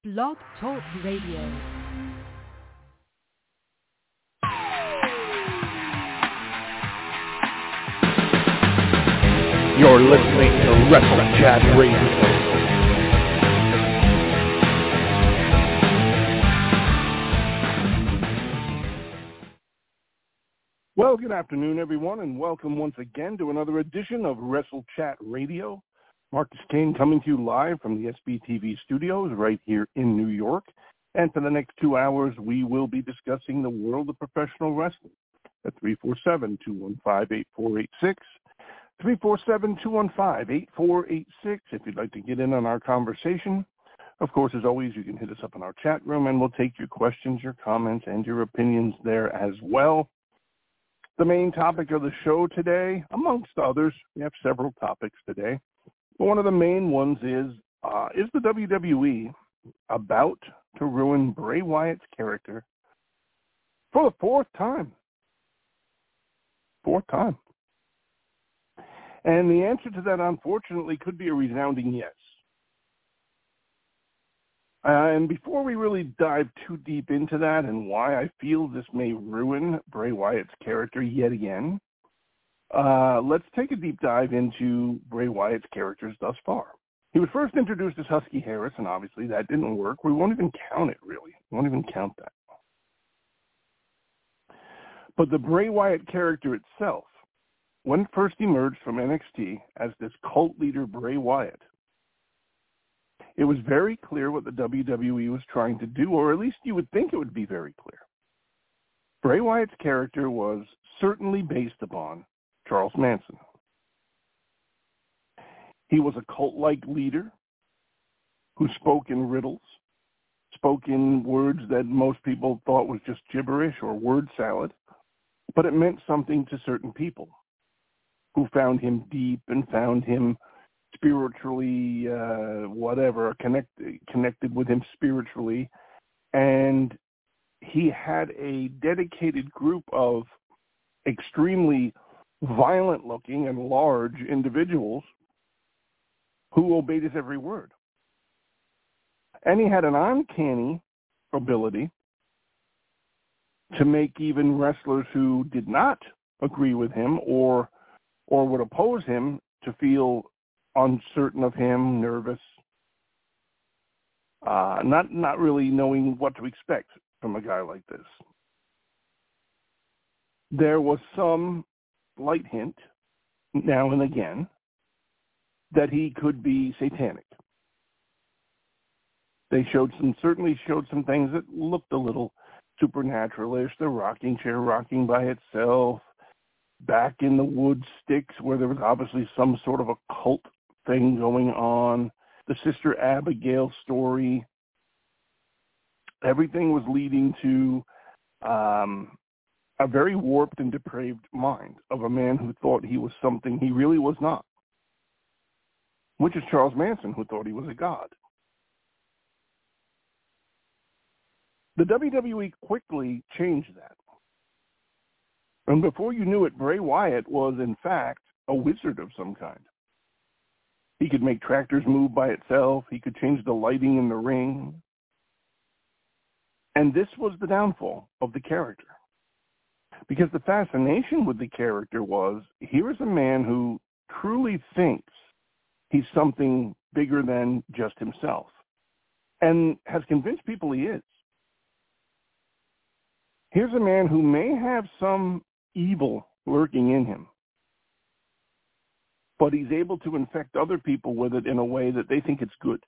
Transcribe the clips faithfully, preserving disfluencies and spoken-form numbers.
Blog Talk Radio. You're listening to Wrestle Chat Radio. Well, good afternoon, everyone, and welcome once again to another edition of Wrestle Chat Radio. Marcus Kane coming to you live from the S B T V studios right here in New York. And for the next two hours, we will be discussing the world of professional wrestling at three four seven, two one five, eight four eight six. three four seven, two one five, eight four eight six if you'd like to get in on our conversation. Of course, as always, you can hit us up in our chat room, and we'll take your questions, your comments, and your opinions there as well. The main topic of the show today, amongst others, we have several topics today, but one of the main ones is, uh, is the W W E about to ruin Bray Wyatt's character for the fourth time? Fourth time. And the answer to that, unfortunately, could be a resounding yes. Uh, and before we really dive too deep into that and why I feel this may ruin Bray Wyatt's character yet again, uh, let's take a deep dive into Bray Wyatt's characters thus far. He was first introduced as Husky Harris, and obviously that didn't work. We won't even count it, really. We won't even count that. But the Bray Wyatt character itself, when it first emerged from N X T as this cult leader Bray Wyatt, it was very clear what the W W E was trying to do, or at least you would think it would be very clear. Bray Wyatt's character was certainly based upon Charles Manson. He was a cult-like leader who spoke in riddles, spoke in words that most people thought was just gibberish or word salad, but it meant something to certain people who found him deep and found him spiritually, uh, whatever, connect, connected with him spiritually. And he had a dedicated group of extremely violent-looking and large individuals who obeyed his every word. And he had an uncanny ability to make even wrestlers who did not agree with him or or would oppose him to feel uncertain of him, nervous, uh, not not really knowing what to expect from a guy like this. There was some light hint, now and again, that he could be satanic. They showed some, certainly showed some things that looked a little supernatural-ish, the rocking chair rocking by itself, back in the wood sticks where there was obviously some sort of a cult thing going on, the Sister Abigail story. Everything was leading to um, a very warped and depraved mind of a man who thought he was something he really was not, which is Charles Manson, who thought he was a god. The W W E quickly changed that. And before you knew it, Bray Wyatt was, in fact, a wizard of some kind. He could make tractors move by itself. He could change the lighting in the ring. And this was the downfall of the character. Because the fascination with the character was, here is a man who truly thinks he's something bigger than just himself, and has convinced people he is. Here's a man who may have some evil lurking in him, but he's able to infect other people with it in a way that they think it's good.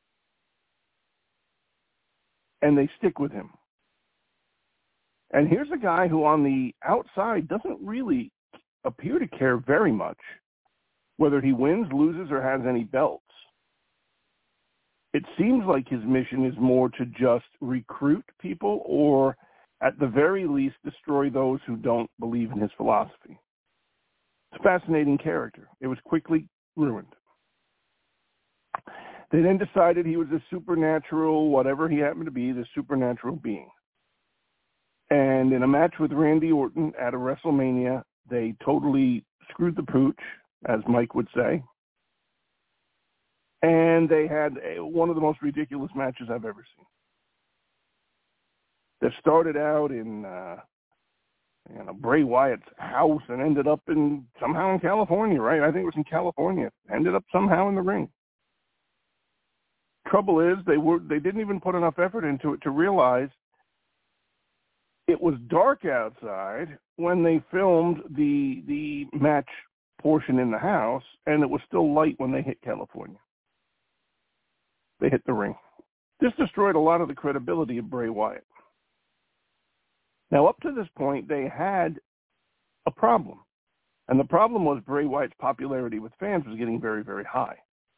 And they stick with him. And here's a guy who on the outside doesn't really appear to care very much whether he wins, loses, or has any belts. It seems like his mission is more to just recruit people or, at the very least, destroy those who don't believe in his philosophy. It's a fascinating character. It was quickly ruined. They then decided he was a supernatural, whatever he happened to be, the supernatural being. And in a match with Randy Orton at a WrestleMania, they totally screwed the pooch, as Mike would say. And they had a, one of the most ridiculous matches I've ever seen. They started out in uh, you know, Bray Wyatt's house and ended up in somehow in California, right? I think it was in California. Ended up somehow in the ring. Trouble is, they were they didn't even put enough effort into it to realize it was dark outside when they filmed the the match portion in the house, and it was still light when they hit California. They hit the ring. This destroyed a lot of the credibility of Bray Wyatt. Now, up to this point, they had a problem. And the problem was Bray Wyatt's popularity with fans was getting very, very high.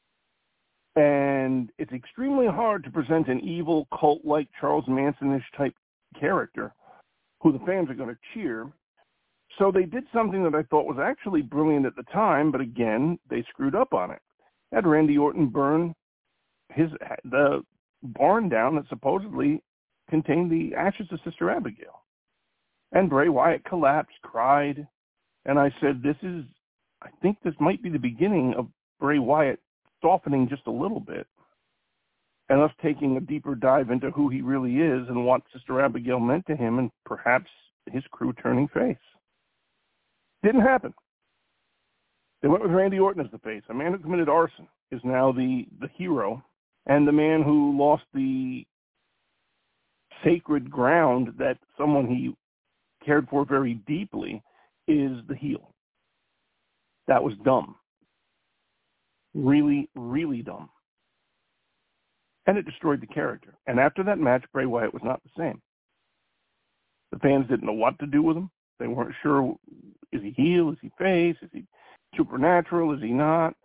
And it's extremely hard to present an evil, cult-like Charles Manson-ish type character who the fans are going to cheer. So they did something that I thought was actually brilliant at the time, but again, they screwed up on it. They had Randy Orton burn his the barn down that supposedly contained the ashes of Sister Abigail. And Bray Wyatt collapsed, cried, and I said, this is, I think this might be the beginning of Bray Wyatt softening just a little bit and us taking a deeper dive into who he really is and what Sister Abigail meant to him and perhaps his crew turning face. Didn't happen. They went with Randy Orton as the face. A man who committed arson is now the, the hero, and the man who lost the sacred ground that someone he cared for very deeply is the heel. That was dumb. Really, really dumb. And it destroyed the character. And after that match, Bray Wyatt was not the same. The fans didn't know what to do with him. They weren't sure, is he heel, is he face, is he supernatural, is he not?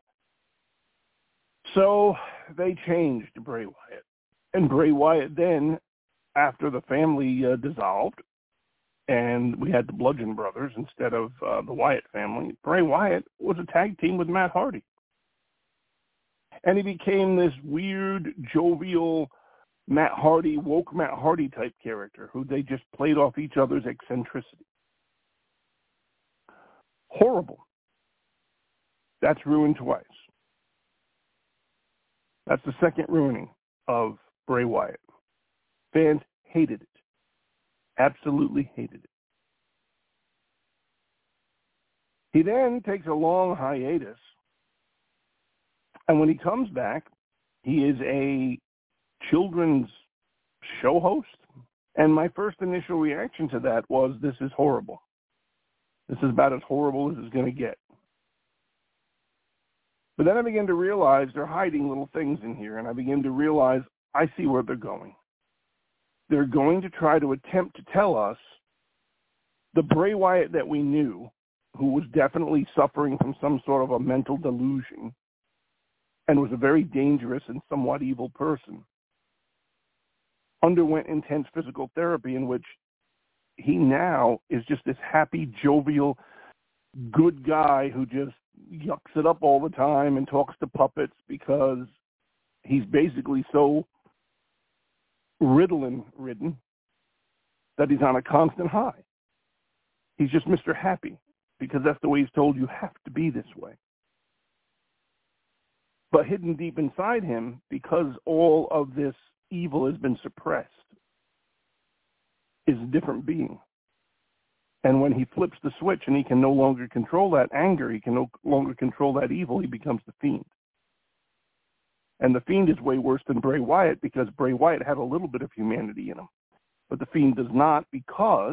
So they changed Bray Wyatt. And Bray Wyatt then, after the family uh, dissolved, and we had the Bludgeon Brothers instead of uh, the Wyatt family, Bray Wyatt was a tag team with Matt Hardy. And he became this weird, jovial Matt Hardy, woke Matt Hardy type character who they just played off each other's eccentricity. Horrible. That's ruined twice. That's the second ruining of Bray Wyatt. Fans hated it. Absolutely hated it. He then takes a long hiatus, and when he comes back, he is a children's show host, and my first initial reaction to that was, this is horrible. This is about as horrible as it's going to get. But then I began to realize they're hiding little things in here, and I began to realize I see where they're going. They're going to try to attempt to tell us the Bray Wyatt that we knew, who was definitely suffering from some sort of a mental delusion and was a very dangerous and somewhat evil person, underwent intense physical therapy in which he now is just this happy, jovial, good guy who just yucks it up all the time and talks to puppets because he's basically so Ritalin-ridden that he's on a constant high. He's just Mister Happy because that's the way he's told you have to be this way. But hidden deep inside him, because all of this evil has been suppressed, is a different being. And when he flips the switch and he can no longer control that anger, he can no longer control that evil, he becomes the Fiend. And the Fiend is way worse than Bray Wyatt because Bray Wyatt had a little bit of humanity in him. But the Fiend does not because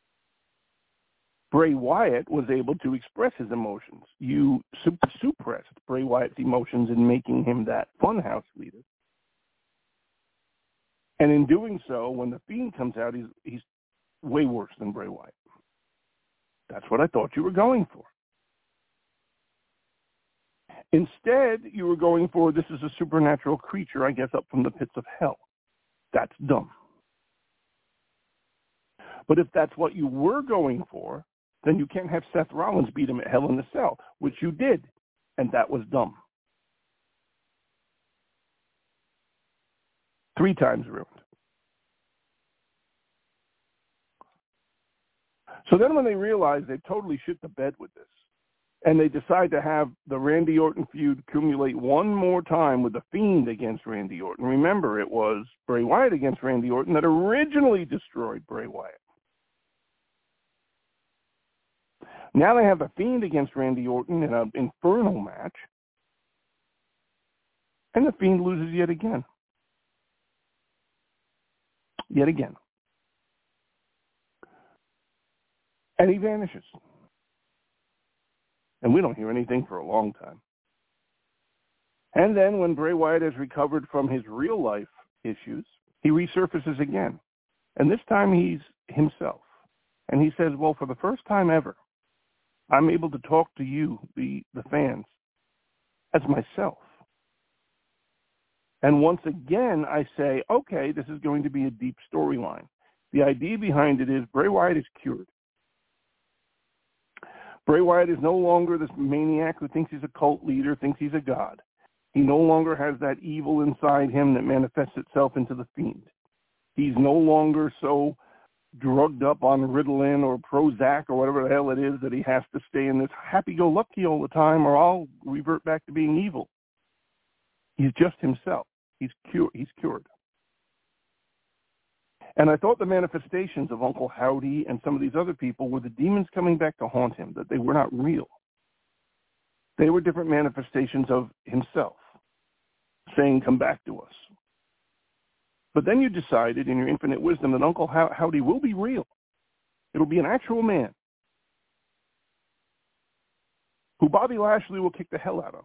Bray Wyatt was able to express his emotions. You suppressed Bray Wyatt's emotions in making him that funhouse leader. And in doing so, when the Fiend comes out, he's, he's way worse than Bray Wyatt. That's what I thought you were going for. Instead, you were going for, this is a supernatural creature, I guess, up from the pits of hell. That's dumb. But if that's what you were going for, then you can't have Seth Rollins beat him at Hell in a Cell, which you did, and that was dumb. Three times ruined. So then when they realized they totally shit the bed with this, and they decide to have the Randy Orton feud accumulate one more time with The Fiend against Randy Orton. Remember, it was Bray Wyatt against Randy Orton that originally destroyed Bray Wyatt. Now they have The Fiend against Randy Orton in an Inferno match, and The Fiend loses yet again. Yet again. And he vanishes. And we don't hear anything for a long time. And then when Bray Wyatt has recovered from his real-life issues, he resurfaces again. And this time he's himself. And he says, well, for the first time ever, I'm able to talk to you, the, the fans, as myself. And once again, I say, okay, this is going to be a deep storyline. The idea behind it is Bray Wyatt is cured. Bray Wyatt is no longer this maniac who thinks he's a cult leader, thinks he's a god. He no longer has that evil inside him that manifests itself into the Fiend. He's no longer so drugged up on Ritalin or Prozac or whatever the hell it is that he has to stay in this happy-go-lucky all the time or I'll revert back to being evil. He's just himself. He's cured. He's cured. And I thought the manifestations of Uncle Howdy and some of these other people were the demons coming back to haunt him, that they were not real. They were different manifestations of himself, saying, come back to us. But then you decided in your infinite wisdom that Uncle Howdy will be real. It'll be an actual man who Bobby Lashley will kick the hell out of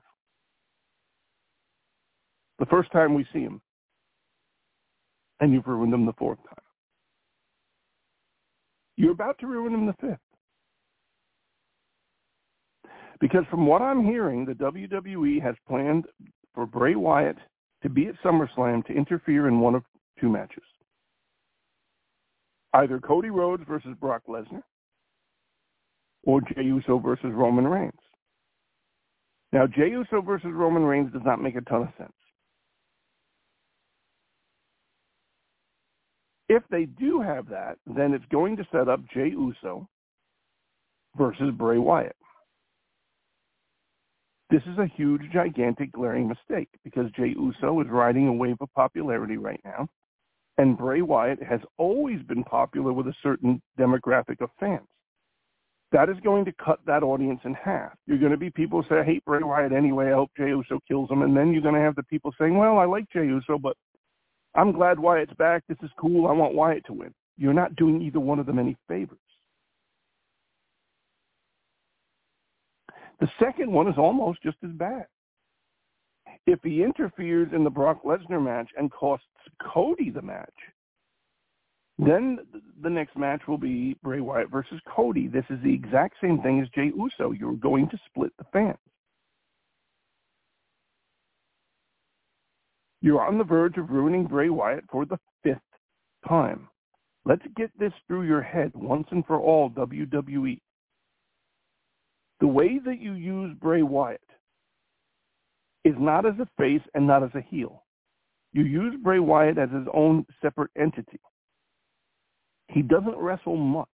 the first time we see him. And you've ruined him the fourth time. You're about to ruin him the fifth. Because from what I'm hearing, the W W E has planned for Bray Wyatt to be at SummerSlam to interfere in one of two matches. Either Cody Rhodes versus Brock Lesnar or Jey Uso versus Roman Reigns. Now, Jey Uso versus Roman Reigns does not make a ton of sense. If they do have that, then it's going to set up Jey Uso versus Bray Wyatt. This is a huge, gigantic, glaring mistake because Jey Uso is riding a wave of popularity right now, and Bray Wyatt has always been popular with a certain demographic of fans. That is going to cut that audience in half. You're going to be people who say, I hate Bray Wyatt anyway, I hope Jey Uso kills him, and then you're going to have the people saying, well, I like Jey Uso, but I'm glad Wyatt's back. This is cool. I want Wyatt to win. You're not doing either one of them any favors. The second one is almost just as bad. If he interferes in the Brock Lesnar match and costs Cody the match, then the next match will be Bray Wyatt versus Cody. This is the exact same thing as Jey Uso. You're going to split the fans. You're on the verge of ruining Bray Wyatt for the fifth time. Let's get this through your head once and for all, W W E. The way that you use Bray Wyatt is not as a face and not as a heel. You use Bray Wyatt as his own separate entity. He doesn't wrestle much.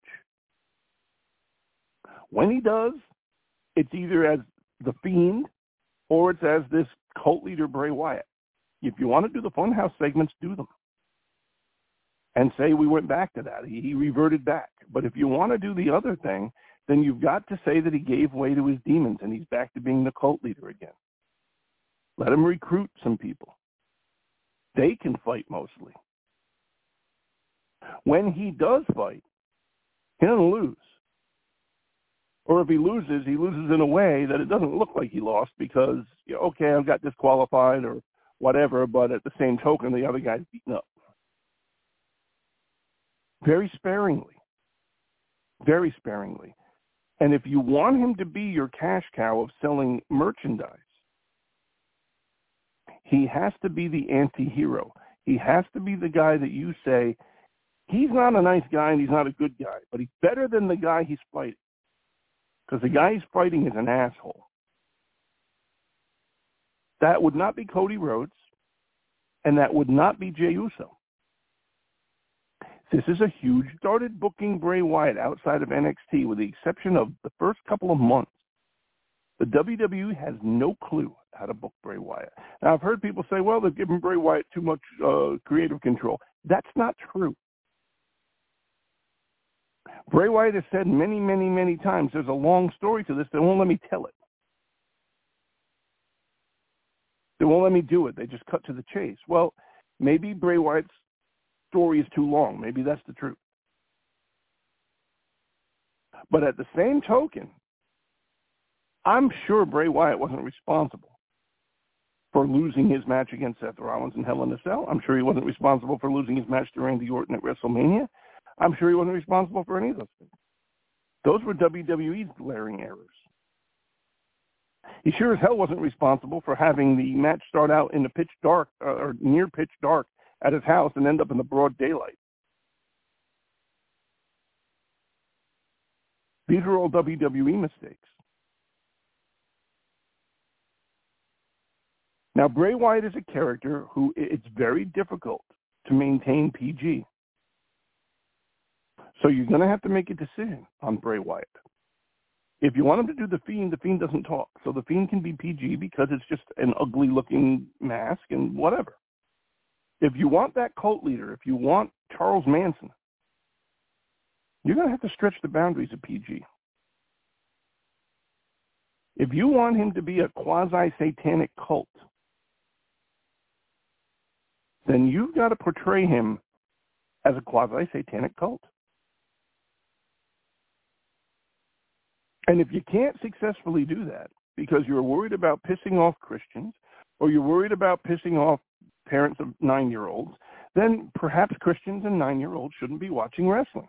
When he does, it's either as the Fiend or it's as this cult leader Bray Wyatt. If you want to do the Funhouse segments, do them. And say we went back to that. He, he reverted back. But if you want to do the other thing, then you've got to say that he gave way to his demons and he's back to being the cult leader again. Let him recruit some people. They can fight mostly. When he does fight, he doesn't lose. Or if he loses, he loses in a way that it doesn't look like he lost because, you know, okay, I've got disqualified or whatever, but at the same token, the other guy's beaten up. Very sparingly. Very sparingly. And if you want him to be your cash cow of selling merchandise, he has to be the anti-hero. He has to be the guy that you say, he's not a nice guy and he's not a good guy, but he's better than the guy he's fighting. Because the guy he's fighting is an asshole. That would not be Cody Rhodes, and that would not be Jey Uso. This is a huge, started booking Bray Wyatt outside of N X T with the exception of the first couple of months. The W W E has no clue how to book Bray Wyatt. Now, I've heard people say, well, they've given Bray Wyatt too much uh, creative control. That's not true. Bray Wyatt has said many, many, many times, there's a long story to this. They won't let me tell it. They won't let me do it. They just cut to the chase. Well, maybe Bray Wyatt's story is too long. Maybe that's the truth. But at the same token, I'm sure Bray Wyatt wasn't responsible for losing his match against Seth Rollins in Hell in a Cell. I'm sure he wasn't responsible for losing his match to Randy Orton at WrestleMania. I'm sure he wasn't responsible for any of those things. Those were W W E's glaring errors. He sure as hell wasn't responsible for having the match start out in the pitch dark, uh, or near pitch dark at his house and end up in the broad daylight. These are all W W E mistakes. Now, Bray Wyatt is a character who it's very difficult to maintain P G. So you're going to have to make a decision on Bray Wyatt. If you want him to do The Fiend, The Fiend doesn't talk. So The Fiend can be P G because it's just an ugly-looking mask and whatever. If you want that cult leader, if you want Charles Manson, you're going to have to stretch the boundaries of P G. If you want him to be a quasi-satanic cult, then you've got to portray him as a quasi-satanic cult. And if you can't successfully do that because you're worried about pissing off Christians or you're worried about pissing off parents of nine-year-olds, then perhaps Christians and nine-year-olds shouldn't be watching wrestling.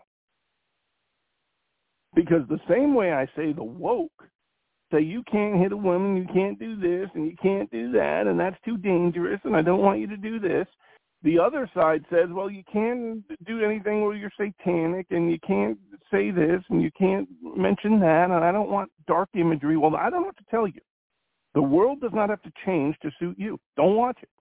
Because the same way I say the woke say you can't hit a woman, you can't do this, and you can't do that, and that's too dangerous, and I don't want you to do this, the other side says, well, you can't do anything where you're satanic, and you can't say this, and you can't mention that, and I don't want dark imagery. Well, I don't know what to tell you. The world does not have to change to suit you. Don't watch it.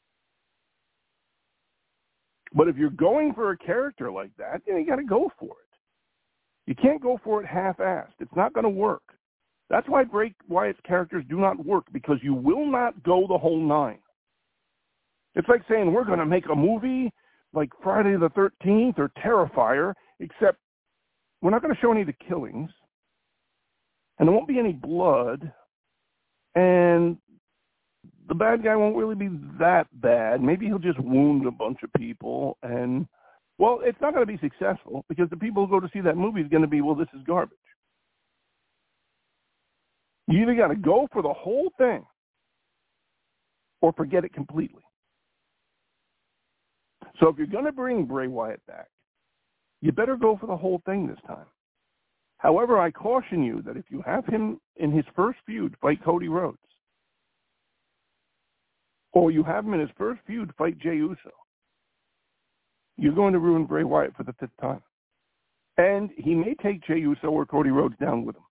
But if you're going for a character like that, you know, you got to go for it. You can't go for it half-assed. It's not going to work. That's why Bray Wyatt's characters do not work, because you will not go the whole nine. It's like saying we're going to make a movie like Friday the thirteenth or Terrifier, except we're not going to show any of the killings, and there won't be any blood, and the bad guy won't really be that bad. Maybe he'll just wound a bunch of people, and, well, it's not going to be successful because the people who go to see that movie is going to be, well, this is garbage. You either got to go for the whole thing or forget it completely. So if you're going to bring Bray Wyatt back, you better go for the whole thing this time. However, I caution you that if you have him in his first feud fight Cody Rhodes, or you have him in his first feud fight Jey Uso, you're going to ruin Bray Wyatt for the fifth time. And he may take Jey Uso or Cody Rhodes down with him.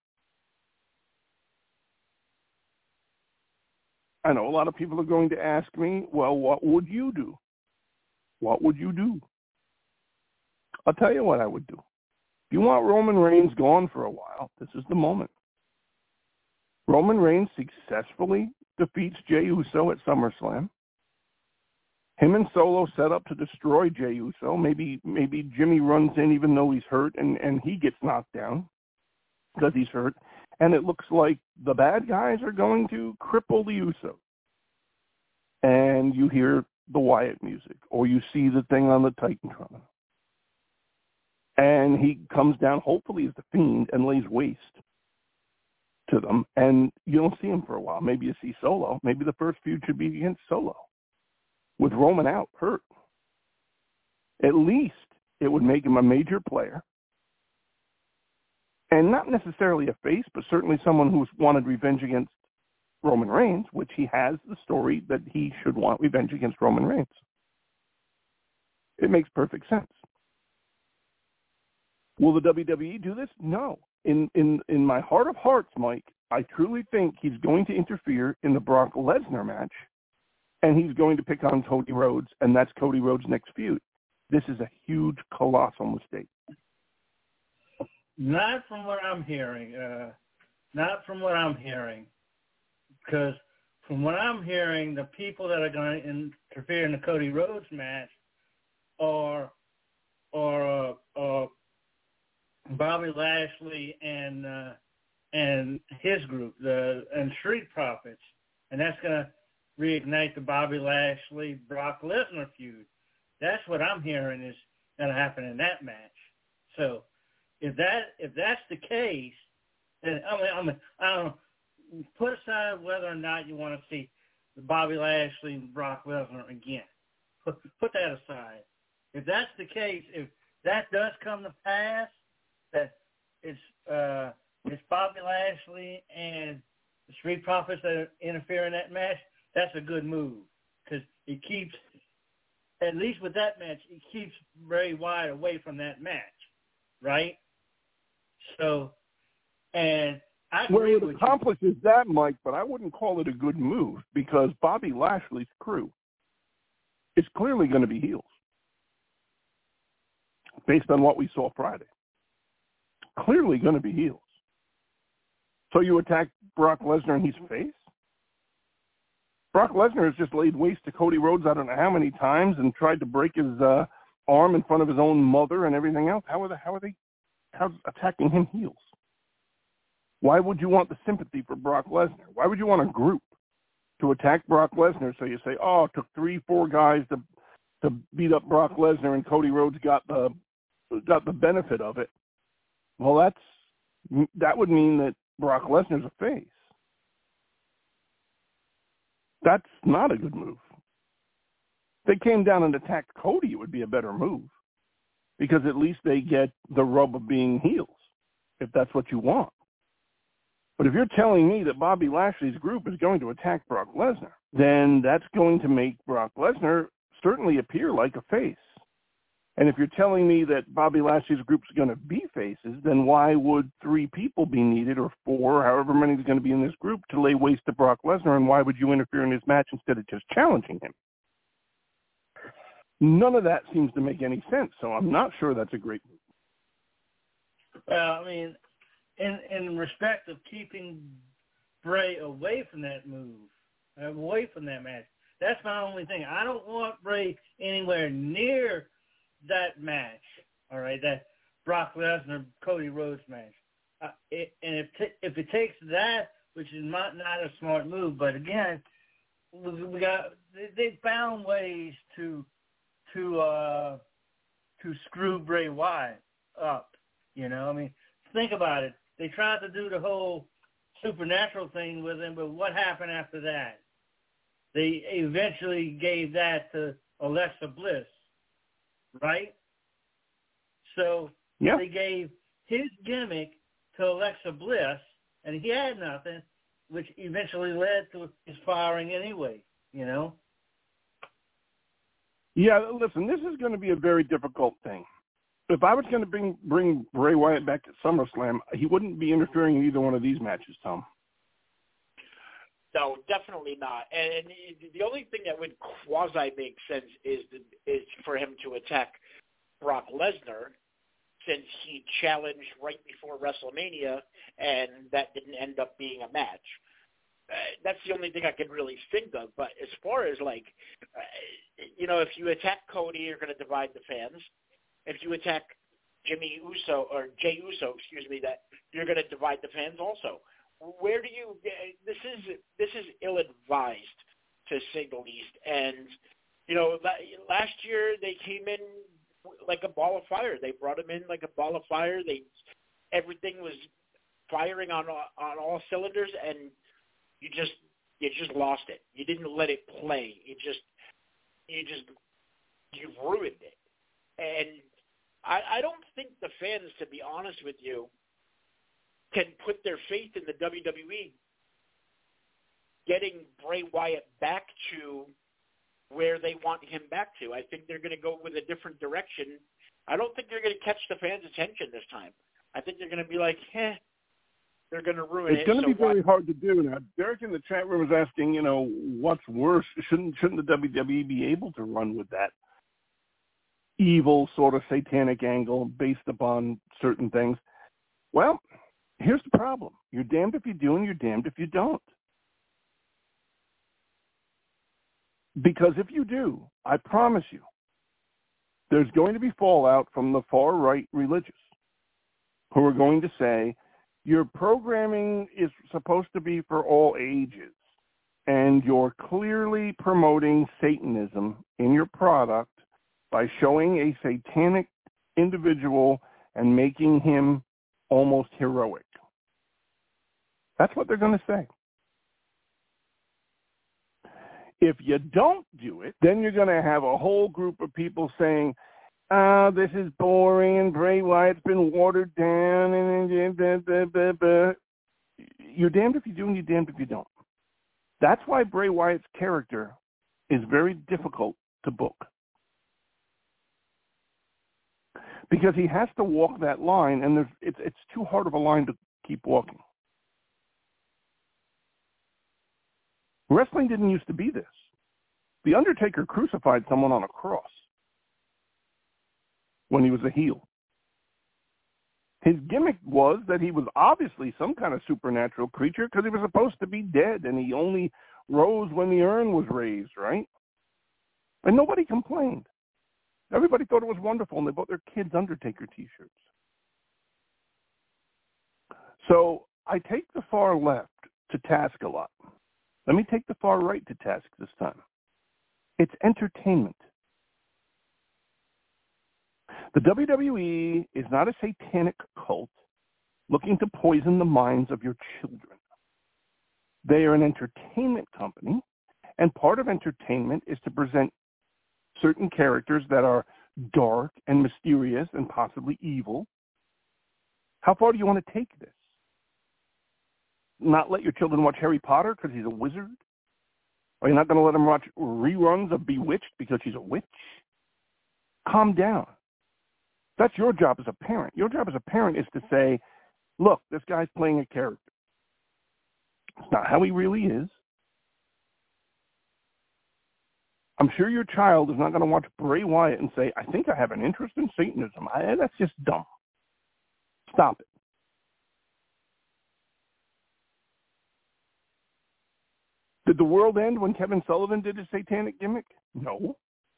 I know a lot of people are going to ask me, well, what would you do? What would you do? I'll tell you what I would do. If you want Roman Reigns gone for a while, this is the moment. Roman Reigns successfully defeats Jey Uso at SummerSlam. Him and Solo set up to destroy Jey Uso. Maybe maybe Jimmy runs in even though he's hurt, and, and he gets knocked down because he's hurt. And it looks like the bad guys are going to cripple the Usos. And you hear the Wyatt music, or you see the thing on the Titantron. And he comes down, hopefully as the Fiend, and lays waste to them. And you don't see him for a while. Maybe you see Solo. Maybe the first feud should be against Solo, with Roman out, hurt. At least it would make him a major player. And not necessarily a face, but certainly someone who's wanted revenge against Roman Reigns, which he has the story that he should want revenge against Roman Reigns. It makes perfect sense. Will the W W E do this? No. In in in my heart of hearts, Mike, I truly think he's going to interfere in the Brock Lesnar match, and he's going to pick on Cody Rhodes, and that's Cody Rhodes' next feud. This is a huge, colossal mistake. Not from what I'm hearing. Uh, not from what I'm hearing. Because from what I'm hearing, the people that are going to interfere in the Cody Rhodes match are are uh, uh, Bobby Lashley and uh, and his group, the and Street Profits, and that's going to reignite the Bobby Lashley Brock Lesnar feud. That's what I'm hearing is going to happen in that match. So if that if that's the case, then I mean, I mean I don't know, put aside whether or not you want to see the Bobby Lashley and Brock Lesnar again. Put, put that aside. If that's the case, if that does come to pass, that it's uh, it's Bobby Lashley and the Street Profits that interfere in that match, that's a good move because it keeps, at least with that match, it keeps Bray Wyatt away from that match, right? So, and I agree well, it with accomplishes you. that, Mike, but I wouldn't call it a good move because Bobby Lashley's crew is clearly going to be heels based on what we saw Friday. Clearly going to be heels. So you attack Brock Lesnar and he's face? Brock Lesnar has just laid waste to Cody Rhodes I don't know how many times and tried to break his uh, arm in front of his own mother and everything else. How are they, how are they how's attacking him heels? Why would you want the sympathy for Brock Lesnar? Why would you want a group to attack Brock Lesnar so you say, oh, it took three, four guys to to beat up Brock Lesnar and Cody Rhodes got the got the benefit of it? Well, that's that would mean that Brock Lesnar's a face. That's not a good move. If they came down and attacked Cody, it would be a better move because at least they get the rub of being heels, if that's what you want. But if you're telling me that Bobby Lashley's group is going to attack Brock Lesnar, then that's going to make Brock Lesnar certainly appear like a face. And if you're telling me that Bobby Lashley's group is going to be faces, then why would three people be needed, or four, however many is going to be in this group, to lay waste to Brock Lesnar, and why would you interfere in his match instead of just challenging him? None of that seems to make any sense, so I'm not sure that's a great move. Well, I mean, in in respect of keeping Bray away from that move, away from that match, that's my only thing. I don't want Bray anywhere near that match, all right, that Brock Lesnar Cody Rhodes match. Uh, it, and if t- if it takes that, which is not not a smart move, but again, we, we got they, they found ways to to uh, to screw Bray Wyatt up. You know, I mean, think about it. They tried to do the whole supernatural thing with him, but what happened after that? They eventually gave that to Alexa Bliss. Right? So yeah. They gave his gimmick to Alexa Bliss, and he had nothing, which eventually led to his firing anyway, you know? Yeah, listen, this is going to be a very difficult thing. If I was going to bring, bring Bray Wyatt back to SummerSlam, he wouldn't be interfering in either one of these matches, Tom. No, definitely not. And the only thing that would quasi make sense is is for him to attack Brock Lesnar, since he challenged right before WrestleMania, and that didn't end up being a match. Uh, that's the only thing I could really think of. But as far as, like, uh, you know, if you attack Cody, you're going to divide the fans. If you attack Jimmy Uso, or Jey Uso, excuse me, that you're going to divide the fans also. Where do you? This is this is ill-advised, to say the least. And you know, last year they came in like a ball of fire. They brought him in like a ball of fire. They everything was firing on on all cylinders, and you just you just lost it. You didn't let it play. You just you just you've ruined it. And I, I don't think the fans, to be honest with you, can put their faith in the W W E getting Bray Wyatt back to where they want him back to. I think they're going to go with a different direction. I don't think they're going to catch the fans' attention this time. I think they're going to be like, eh, they're going to ruin it's it. It's going to so be very what? hard to do. Now, Derek in the chat room is asking, you know, what's worse? Shouldn't shouldn't the W W E be able to run with that evil sort of satanic angle based upon certain things? Well, here's the problem. You're damned if you do and you're damned if you don't. Because if you do, I promise you, there's going to be fallout from the far-right religious who are going to say, your programming is supposed to be for all ages, and you're clearly promoting Satanism in your product by showing a satanic individual and making him almost heroic. That's what they're going to say. If you don't do it, then you're going to have a whole group of people saying, ah, this is boring, and Bray Wyatt's been watered down, and blah, blah, blah, blah. You're damned if you do, and you're damned if you don't. That's why Bray Wyatt's character is very difficult to book. Because he has to walk that line, and there's, it's, it's too hard of a line to keep walking. Wrestling didn't used to be this. The Undertaker crucified someone on a cross when he was a heel. His gimmick was that he was obviously some kind of supernatural creature because he was supposed to be dead, and he only rose when the urn was raised, right? And nobody complained. Everybody thought it was wonderful, and they bought their kids Undertaker T-shirts. So I take the far left to task a lot. Let me take the far right to task this time. It's entertainment. The W W E is not a satanic cult looking to poison the minds of your children. They are an entertainment company, and part of entertainment is to present certain characters that are dark and mysterious and possibly evil. How far do you want to take this? Not let your children watch Harry Potter because he's a wizard? Are you not going to let them watch reruns of Bewitched because she's a witch? Calm down. That's your job as a parent. Your job as a parent is to say, look, this guy's playing a character. It's not how he really is. I'm sure your child is not going to watch Bray Wyatt and say, I think I have an interest in Satanism. I, that's just dumb. Stop it. Did the world end when Kevin Sullivan did his satanic gimmick? No.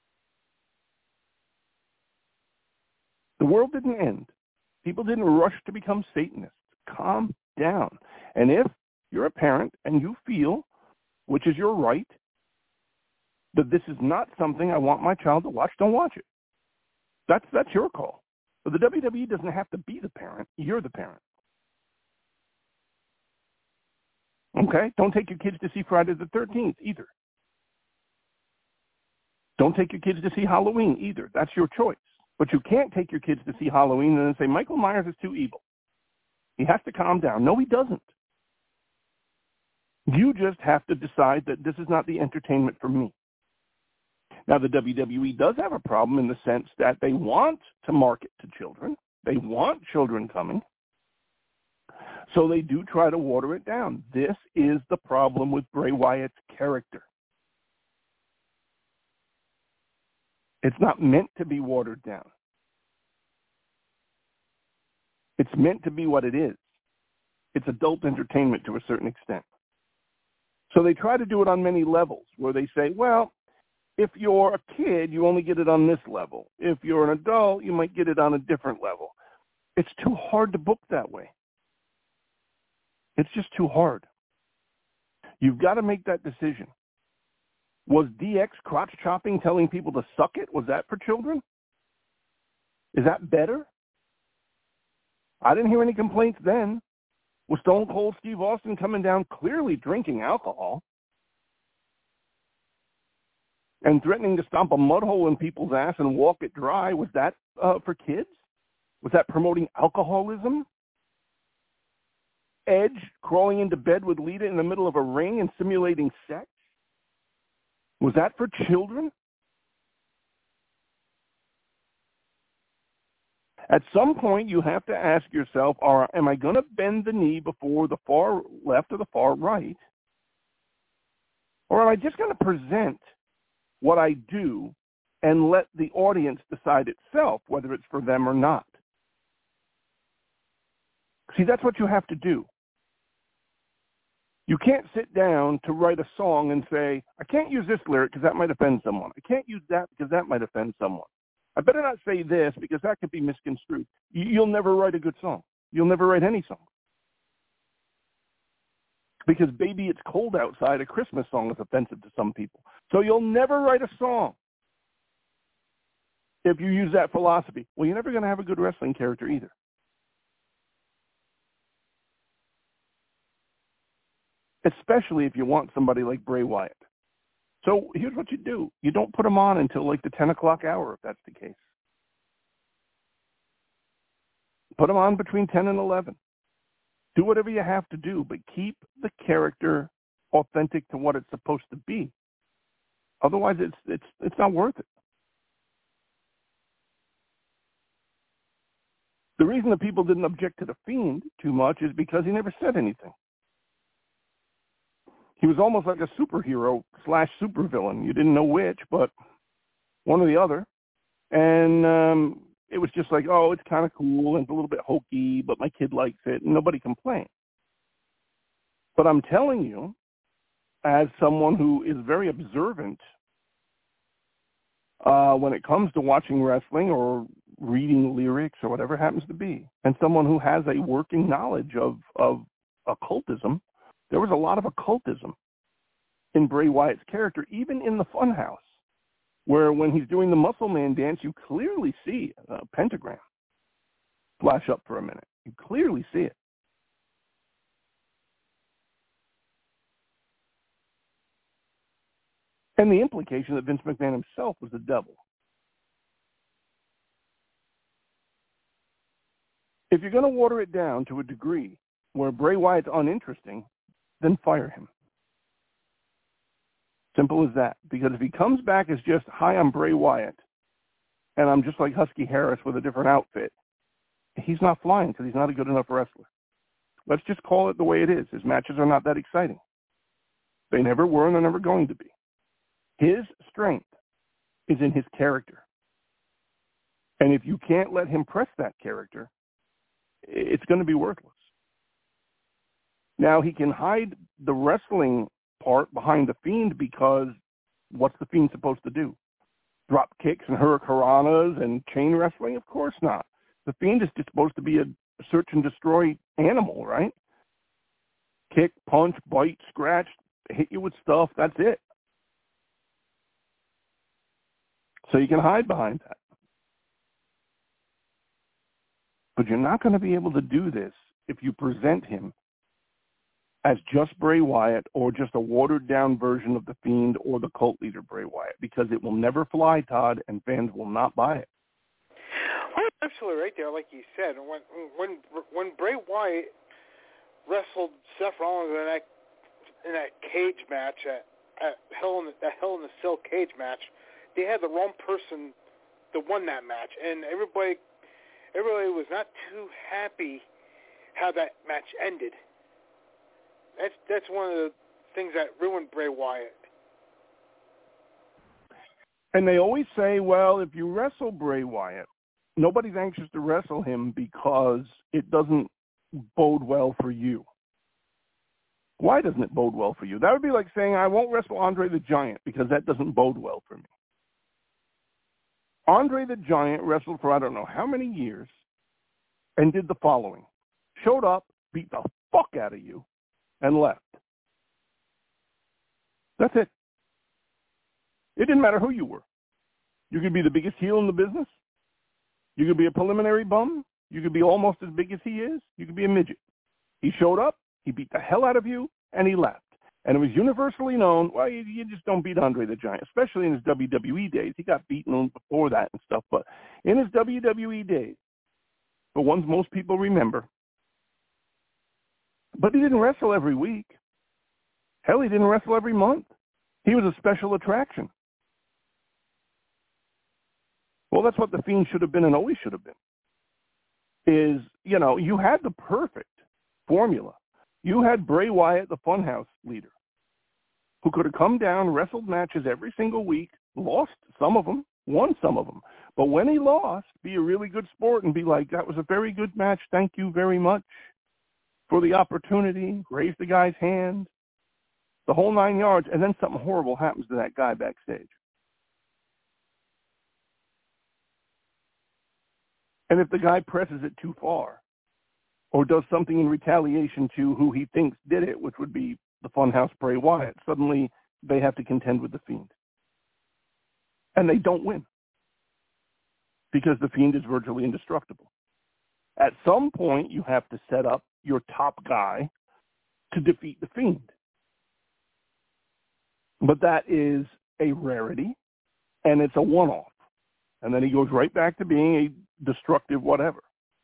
The world didn't end. People didn't rush to become Satanists. Calm down. And if you're a parent and you feel, which is your right, that this is not something I want my child to watch, don't watch it. That's that's your call. But the W W E doesn't have to be the parent. You're the parent. Okay? Don't take your kids to see Friday the thirteenth either. Don't take your kids to see Halloween either. That's your choice. But you can't take your kids to see Halloween and then say, Michael Myers is too evil. He has to calm down. No, he doesn't. You just have to decide that this is not the entertainment for me. Now, the W W E does have a problem in the sense that they want to market to children. They want children coming. So they do try to water it down. This is the problem with Bray Wyatt's character. It's not meant to be watered down. It's meant to be what it is. It's adult entertainment to a certain extent. So they try to do it on many levels where they say, well, if you're a kid, you only get it on this level. If you're an adult, you might get it on a different level. It's too hard to book that way. It's just too hard. You've got to make that decision. Was D X crotch chopping telling people to suck it? Was that for children? Is that better? I didn't hear any complaints then. Was Stone Cold Steve Austin coming down clearly drinking alcohol and threatening to stomp a mud hole in people's ass and walk it dry? Was that uh, for kids? Was that promoting alcoholism? Edge crawling into bed with Lita in the middle of a ring and simulating sex? Was that for children? At some point, you have to ask yourself, are, am I going to bend the knee before the far left or the far right? Or am I just going to present what I do and let the audience decide itself whether it's for them or not? See, that's what you have to do. You can't sit down to write a song and say, I can't use this lyric because that might offend someone. I can't use that because that might offend someone. I better not say this because that could be misconstrued. You'll never write a good song. You'll never write any song. Because Baby It's Cold Outside, a Christmas song, is offensive to some people. So you'll never write a song if you use that philosophy. Well, you're never going to have a good wrestling character either. Especially if you want somebody like Bray Wyatt. So here's what you do. You don't put him on until like the ten o'clock hour, if that's the case. Put him on between ten and eleven. Do whatever you have to do, but keep the character authentic to what it's supposed to be. Otherwise, it's it's it's not worth it. The reason that people didn't object to The Fiend too much is because he never said anything. He was almost like a superhero slash supervillain. You didn't know which, but one or the other. And um, it was just like, oh, it's kind of cool and it's a little bit hokey, but my kid likes it, and nobody complained. But I'm telling you, as someone who is very observant uh, when it comes to watching wrestling or reading lyrics or whatever it happens to be, and someone who has a working knowledge of, of occultism, there was a lot of occultism in Bray Wyatt's character, even in the Funhouse, where when he's doing the Muscle Man dance, you clearly see a pentagram flash up for a minute. You clearly see it. And the implication that Vince McMahon himself was the devil. If you're going to water it down to a degree where Bray Wyatt's uninteresting, then fire him. Simple as that. Because if he comes back as just, hi, I'm Bray Wyatt, and I'm just like Husky Harris with a different outfit, he's not flying because he's not a good enough wrestler. Let's just call it the way it is. His matches are not that exciting. They never were, and they're never going to be. His strength is in his character. And if you can't let him press that character, it's going to be worthless. Now, he can hide the wrestling part behind the Fiend because what's the Fiend supposed to do? Drop kicks and hurricanranas and chain wrestling? Of course not. The Fiend is just supposed to be a search and destroy animal, right? Kick, punch, bite, scratch, hit you with stuff. That's it. So you can hide behind that. But you're not going to be able to do this if you present him as just Bray Wyatt or just a watered-down version of The Fiend or the cult leader Bray Wyatt, because it will never fly, Todd, and fans will not buy it. Well, absolutely right there, like you said. When when when Bray Wyatt wrestled Seth Rollins in that in that cage match at, at Hell in the, that Hell in the Cell cage match, they had the wrong person that won that match, and everybody everybody was not too happy how that match ended. That's that's one of the things that ruined Bray Wyatt. And they always say, well, if you wrestle Bray Wyatt, nobody's anxious to wrestle him because it doesn't bode well for you. Why doesn't it bode well for you? That would be like saying, I won't wrestle Andre the Giant because that doesn't bode well for me. Andre the Giant wrestled for I don't know how many years and did the following. Showed up, beat the fuck out of you, and left. That's it. It didn't matter who you were. You could be the biggest heel in the business. You could be a preliminary bum. You could be almost as big as he is. You could be a midget. He showed up, he beat the hell out of you, and he left. And it was universally known, well, you, you just don't beat Andre the Giant, especially in his W W E days. He got beaten before that and stuff, but in his W W E days, the ones most people remember, but he didn't wrestle every week. Hell, he didn't wrestle every month. He was a special attraction. Well, that's what The Fiend should have been and always should have been. Is, you know, you had the perfect formula. You had Bray Wyatt, the Funhouse leader, who could have come down, wrestled matches every single week, lost some of them, won some of them. But when he lost, be a really good sport and be like, that was a very good match. Thank you very much for the opportunity. Raise the guy's hand. the whole nine yards, and then something horrible happens to that guy backstage. And if the guy presses it too far or does something in retaliation to who he thinks did it, which would be the Funhouse Bray Wyatt, suddenly they have to contend with the Fiend. And they don't win because the Fiend is virtually indestructible. At some point, you have to set up your top guy to defeat the Fiend. But that is a rarity, and it's a one-off. And then he goes right back to being a destructive whatever.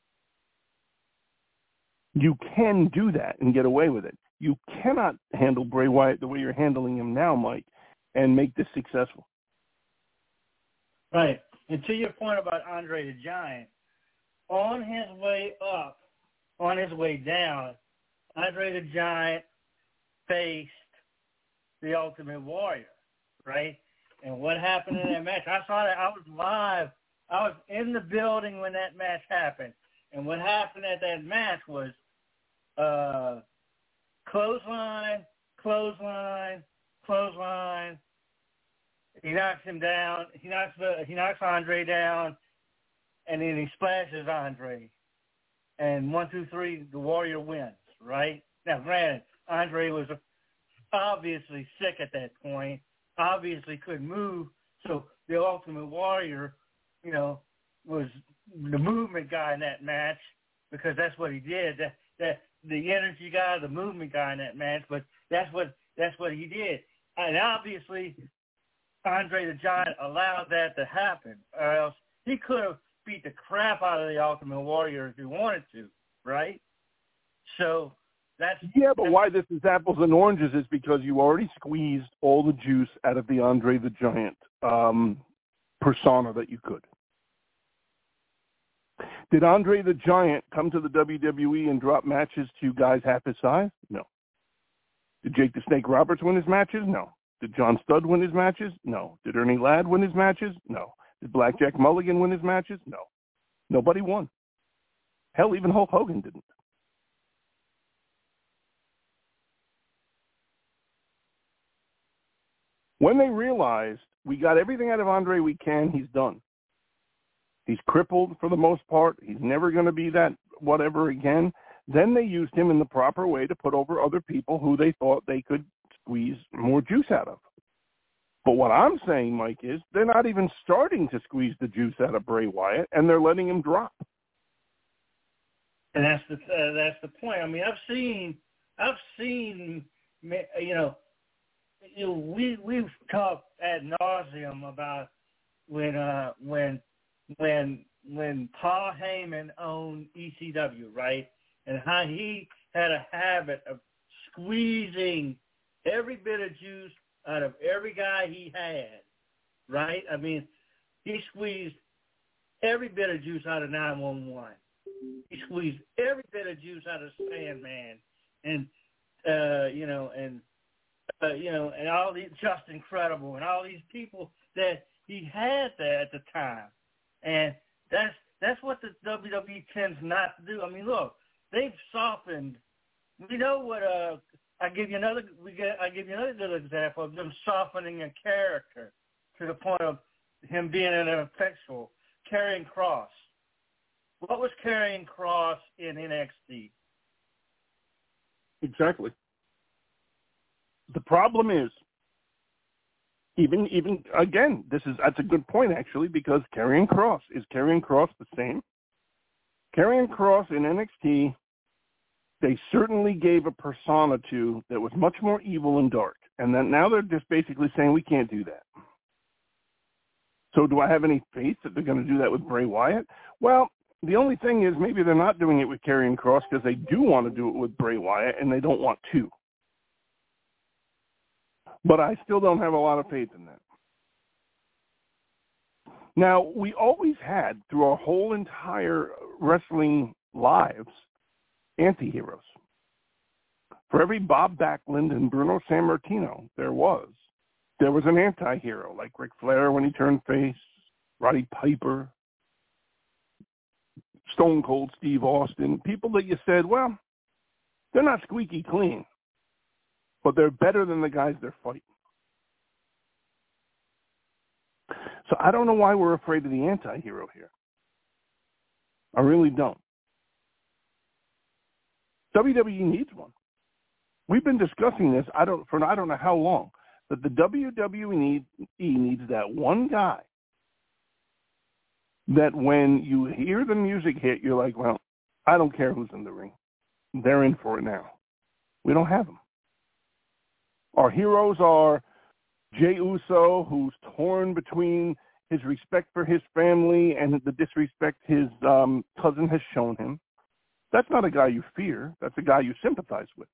You can do that and get away with it. You cannot handle Bray Wyatt the way you're handling him now, Mike, and make this successful. Right. And to your point about Andre the Giant, on his way up, on his way down, Andre the Giant faced the Ultimate Warrior, right? And what happened in that match? I saw that. I was live. I was in the building when that match happened. And what happened at that match was uh, clothesline, clothesline, clothesline. He knocks him down. He knocks the, he knocks Andre down, and then he splashes Andre. And one, two, three, the Warrior wins, right? Now, granted, Andre was obviously sick at that point, obviously couldn't move, so the Ultimate Warrior, you know, was the movement guy in that match because that's what he did. That that the energy guy, the movement guy in that match, but that's what that's what he did. And obviously, Andre the Giant allowed that to happen, or else he could have beat the crap out of the Ultimate Warrior if he wanted to, right? So that's yeah, but that's, why this is apples and oranges is because you already squeezed all the juice out of the Andre the Giant um, persona that you could. Did Andre the Giant come to the W W E and drop matches to guys half his size? No. Did Jake the Snake Roberts win his matches? No. Did John Studd win his matches? No. Did Ernie Ladd win his matches? No. Did Blackjack Mulligan win his matches? No. Nobody won. Hell, even Hulk Hogan didn't. When they realized we got everything out of Andre we can, he's done. He's crippled for the most part. He's never going to be that whatever again. Then they used him in the proper way to put over other people who they thought they could squeeze more juice out of. But what I'm saying, Mike, is they're not even starting to squeeze the juice out of Bray Wyatt, and they're letting him drop. And that's the uh, that's the point. I mean, I've seen I've seen you know, you know we we've talked ad nauseum about when uh when when when Paul Heyman owned E C W, right, and how he had a habit of squeezing every bit of juice out of every guy he had, right? I mean, he squeezed every bit of juice out of nine one one. He squeezed every bit of juice out of Sandman, and uh, you know, and uh, you know, and all these Just Incredible, and all these people that he had there at the time, and that's that's what the W W E tends not to do. I mean, look, they've softened. We know what uh. I give you another. We get. I give you another good example of them softening a character to the point of him being an ineffectual. Karrion Kross. What was Karrion Kross in N X T? Exactly. The problem is, even even again, this is that's a good point actually because Karrion Kross is Karrion Kross the same. Karrion Kross in N X T. They certainly gave a persona to that was much more evil and dark. And then now they're just basically saying we can't do that. So do I have any faith that they're going to do that with Bray Wyatt? Well, the only thing is maybe they're not doing it with Karrion Kross because they do want to do it with Bray Wyatt and they don't want to. But I still don't have a lot of faith in that. Now, we always had, through our whole entire wrestling lives, anti-heroes. For every Bob Backlund and Bruno Sammartino there was, there was an anti-hero, like Ric Flair when he turned face, Roddy Piper, Stone Cold Steve Austin, people that you said, well, they're not squeaky clean. but they're better than the guys they're fighting. So I don't know why we're afraid of the anti-hero here. I really don't. W W E needs one. We've been discussing this I don't for I don't know how long, that the W W E needs that one guy that when you hear the music hit, you're like, well, I don't care who's in the ring. They're in for it now. We don't have them. Our heroes are Jey Uso, who's torn between his respect for his family and the disrespect his um, cousin has shown him. That's not a guy you fear. That's a guy you sympathize with.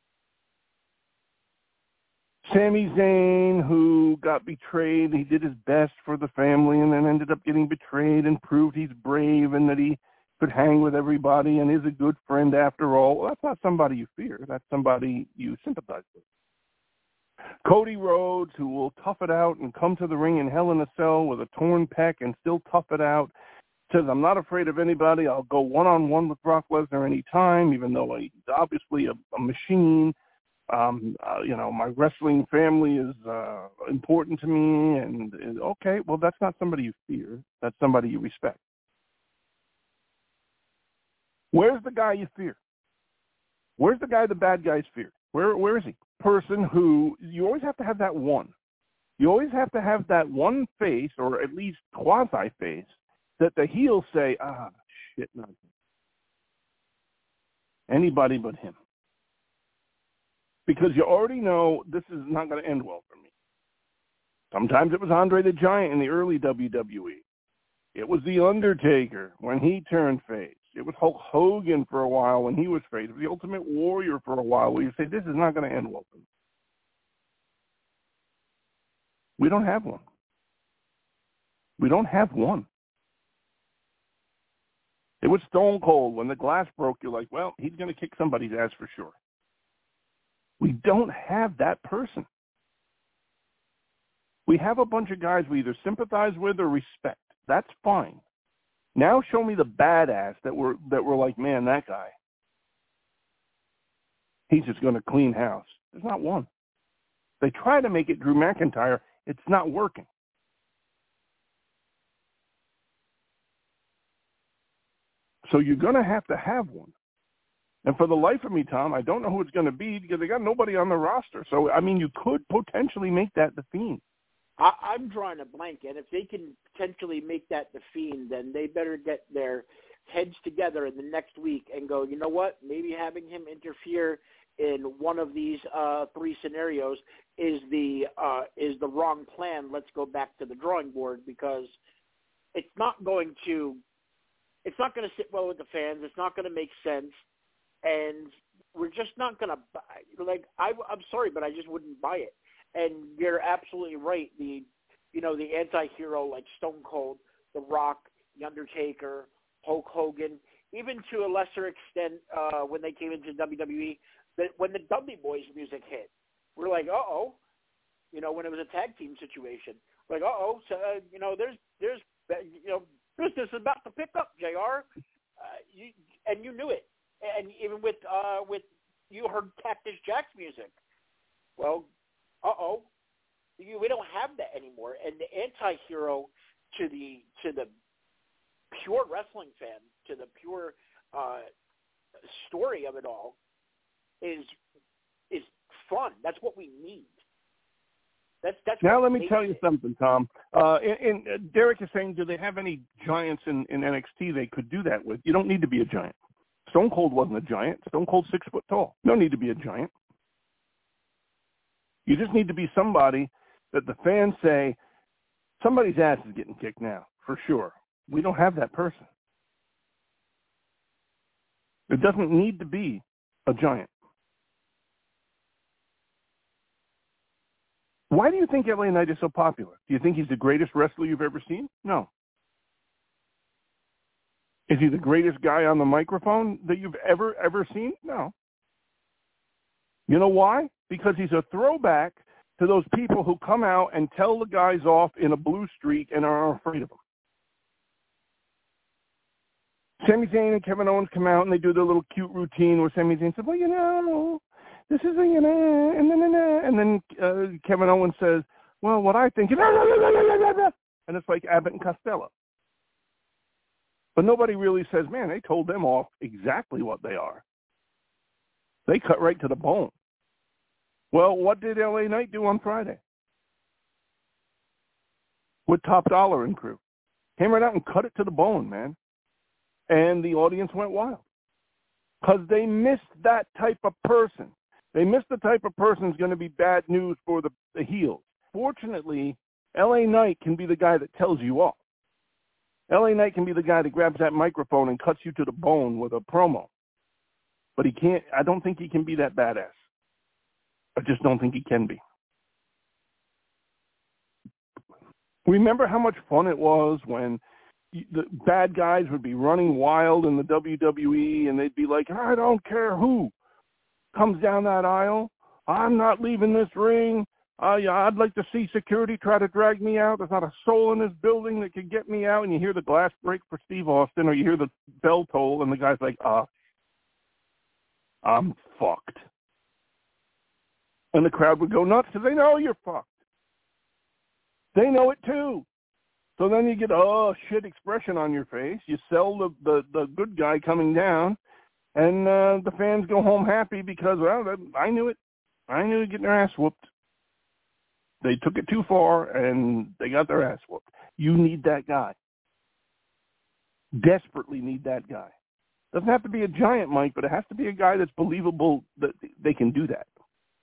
Sami Zayn, who got betrayed. He did his best for the family and then ended up getting betrayed and proved he's brave and that he could hang with everybody and is a good friend after all. Well, that's not somebody you fear. That's somebody you sympathize with. Cody Rhodes, who will tough it out and come to the ring in Hell in a Cell with a torn pec and still tough it out, says, I'm not afraid of anybody. I'll go one-on-one with Brock Lesnar anytime, even though he's obviously a, a machine. Um, uh, you know, my wrestling family is uh, important to me. And, and, okay, well, that's not somebody you fear. That's somebody you respect. Where's the guy you fear? Where's the guy the bad guys fear? Where Where is he? Person who, you always have to have that one. You always have to have that one face, or at least quasi-face, that the heels say, ah, shit, not him. Anybody but him. Because you already know this is not going to end well for me. Sometimes it was Andre the Giant in the early W W E. It was The Undertaker when he turned face. It was Hulk Hogan for a while when he was face. It was the Ultimate Warrior for a while where you say, this is not going to end well for me. We don't have one. We don't have one. It was Stone Cold. When the glass broke, you're like, well, he's going to kick somebody's ass for sure. We don't have that person. We have a bunch of guys we either sympathize with or respect. That's fine. Now show me the badass that we're that we're like, man, that guy. He's just going to clean house. There's not one. They try to make it Drew McIntyre. It's not working. So you're going to have to have one. And for the life of me, Tom, I don't know who it's going to be because they got nobody on the roster. So, I mean, you could potentially make that the Fiend. I, I'm drawing a blank, and if they can potentially make that the Fiend, then they better get their heads together in the next week and go, you know what, maybe having him interfere in one of these uh, three scenarios is the uh, is the wrong plan. Let's go back to the drawing board, because it's not going to it's not going to sit well with the fans. It's not going to make sense, and we're just not going to buy. Like I, I'm sorry, but I just wouldn't buy it. And you're absolutely right. The, you know, the anti-hero like Stone Cold, The Rock, The Undertaker, Hulk Hogan, even to a lesser extent uh, when they came into W W E, that when the Dudley Boys music hit, we're like, uh-oh. You know, when it was a tag team situation, we're like, uh-oh. So, uh, you know, there's, there's, you know, business is about to pick up, J R. Uh, you, and you knew it. And even with, uh, with, you heard Cactus Jack's music. Well, uh-oh, we don't have that anymore. And the anti-hero to the to the pure wrestling fan, to the pure uh, story of it all, is is fun. That's what we need. That's that's. Now let me tell you it. something, Tom. Uh, and, and Derek is saying, do they have any giants in, in N X T they could do that with? You don't need to be a giant. Stone Cold wasn't a giant. Stone Cold's six foot tall. No need to be a giant. You just need to be somebody that the fans say, somebody's ass is getting kicked now, for sure. We don't have that person. It doesn't need to be a giant. Why do you think L A Knight is so popular? Do you think he's the greatest wrestler you've ever seen? No. Is he the greatest guy on the microphone that you've ever, ever seen? No. You know why? Because he's a throwback to those people who come out and tell the guys off in a blue streak and are afraid of them. Sami Zayn and Kevin Owens come out and they do their little cute routine where Sami Zayn says, well, you know, this is a, you know, and then, and then uh, Kevin Owens says, well, what I think is, and it's like Abbott and Costello. But nobody really says, man, they told them off exactly what they are. They cut right to the bone. Well, what did L A Knight do on Friday? With Top Dollar and crew. Came right out and cut it to the bone, man. And the audience went wild. Because they missed that type of person. They missed the type of person who's going to be bad news for the, the heels. Fortunately, L A Knight can be the guy that tells you off. L A Knight can be the guy that grabs that microphone and cuts you to the bone with a promo. But he can't, I don't think he can be that badass. I just don't think he can be. Remember how much fun it was when the bad guys would be running wild in the W W E and they'd be like, I don't care who comes down that aisle. I'm not leaving this ring. Uh, yeah, I'd like to see security try to drag me out. There's not a soul in this building that could get me out. And you hear the glass break for Steve Austin, or you hear the bell toll, and the guy's like, uh, I'm fucked. And the crowd would go nuts because they know you're fucked. They know it too. So then you get, oh, shit expression on your face. You sell the, the, the good guy coming down, and uh, the fans go home happy because, well, I knew it. I knew getting their ass whooped. They took it too far, and they got their ass whooped. You need that guy. Desperately need that guy. Doesn't have to be a giant, Mike, but it has to be a guy that's believable that they can do that.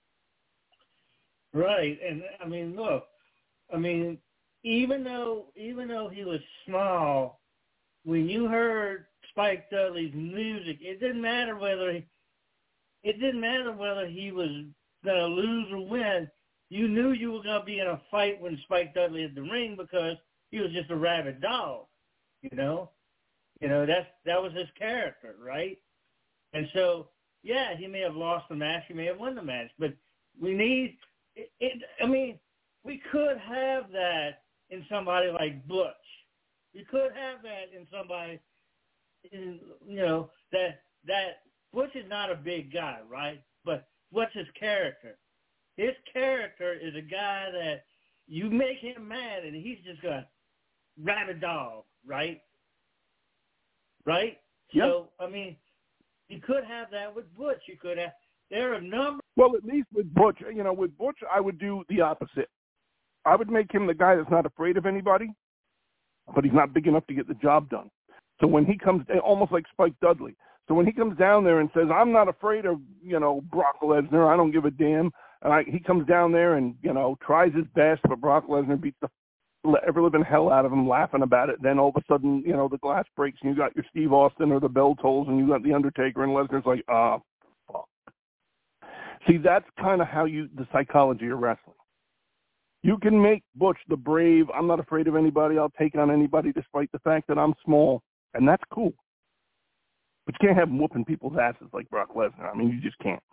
Right, and I mean, look, I mean, even though even though he was small, when you heard Spike Dudley's music, it didn't matter whether he, it didn't matter whether he was gonna lose or win. You knew you were gonna be in a fight when Spike Dudley hit the ring because he was just a rabid dog, you know. You know, that's that was his character, right? And so, yeah, he may have lost the match, he may have won the match, but we need it, it I mean, we could have that in somebody like Butch. We could have that in somebody in, you know, that that Butch is not a big guy, right? But what's his character? His character is a guy that you make him mad and he's just going to rabid dog, right? Right? Yep. So, I mean, you could have that with Butch. You could have, there are a number. Well, at least with Butch, you know, with Butch, I would do the opposite. I would make him the guy that's not afraid of anybody, but he's not big enough to get the job done. So when he comes, almost like Spike Dudley. So when he comes down there and says, I'm not afraid of, you know, Brock Lesnar, I don't give a damn. And I, he comes down there and, you know, tries his best, but Brock Lesnar beats the ever-living hell out of him, laughing about it. Then all of a sudden, you know, the glass breaks and you got your Steve Austin or the bell tolls and you got the Undertaker and Lesnar's like, ah, fuck. See, that's kind of how you, the psychology of wrestling. You can make Butch the brave, I'm not afraid of anybody, I'll take on anybody despite the fact that I'm small, and that's cool. But you can't have him whooping people's asses like Brock Lesnar. I mean, you just can't.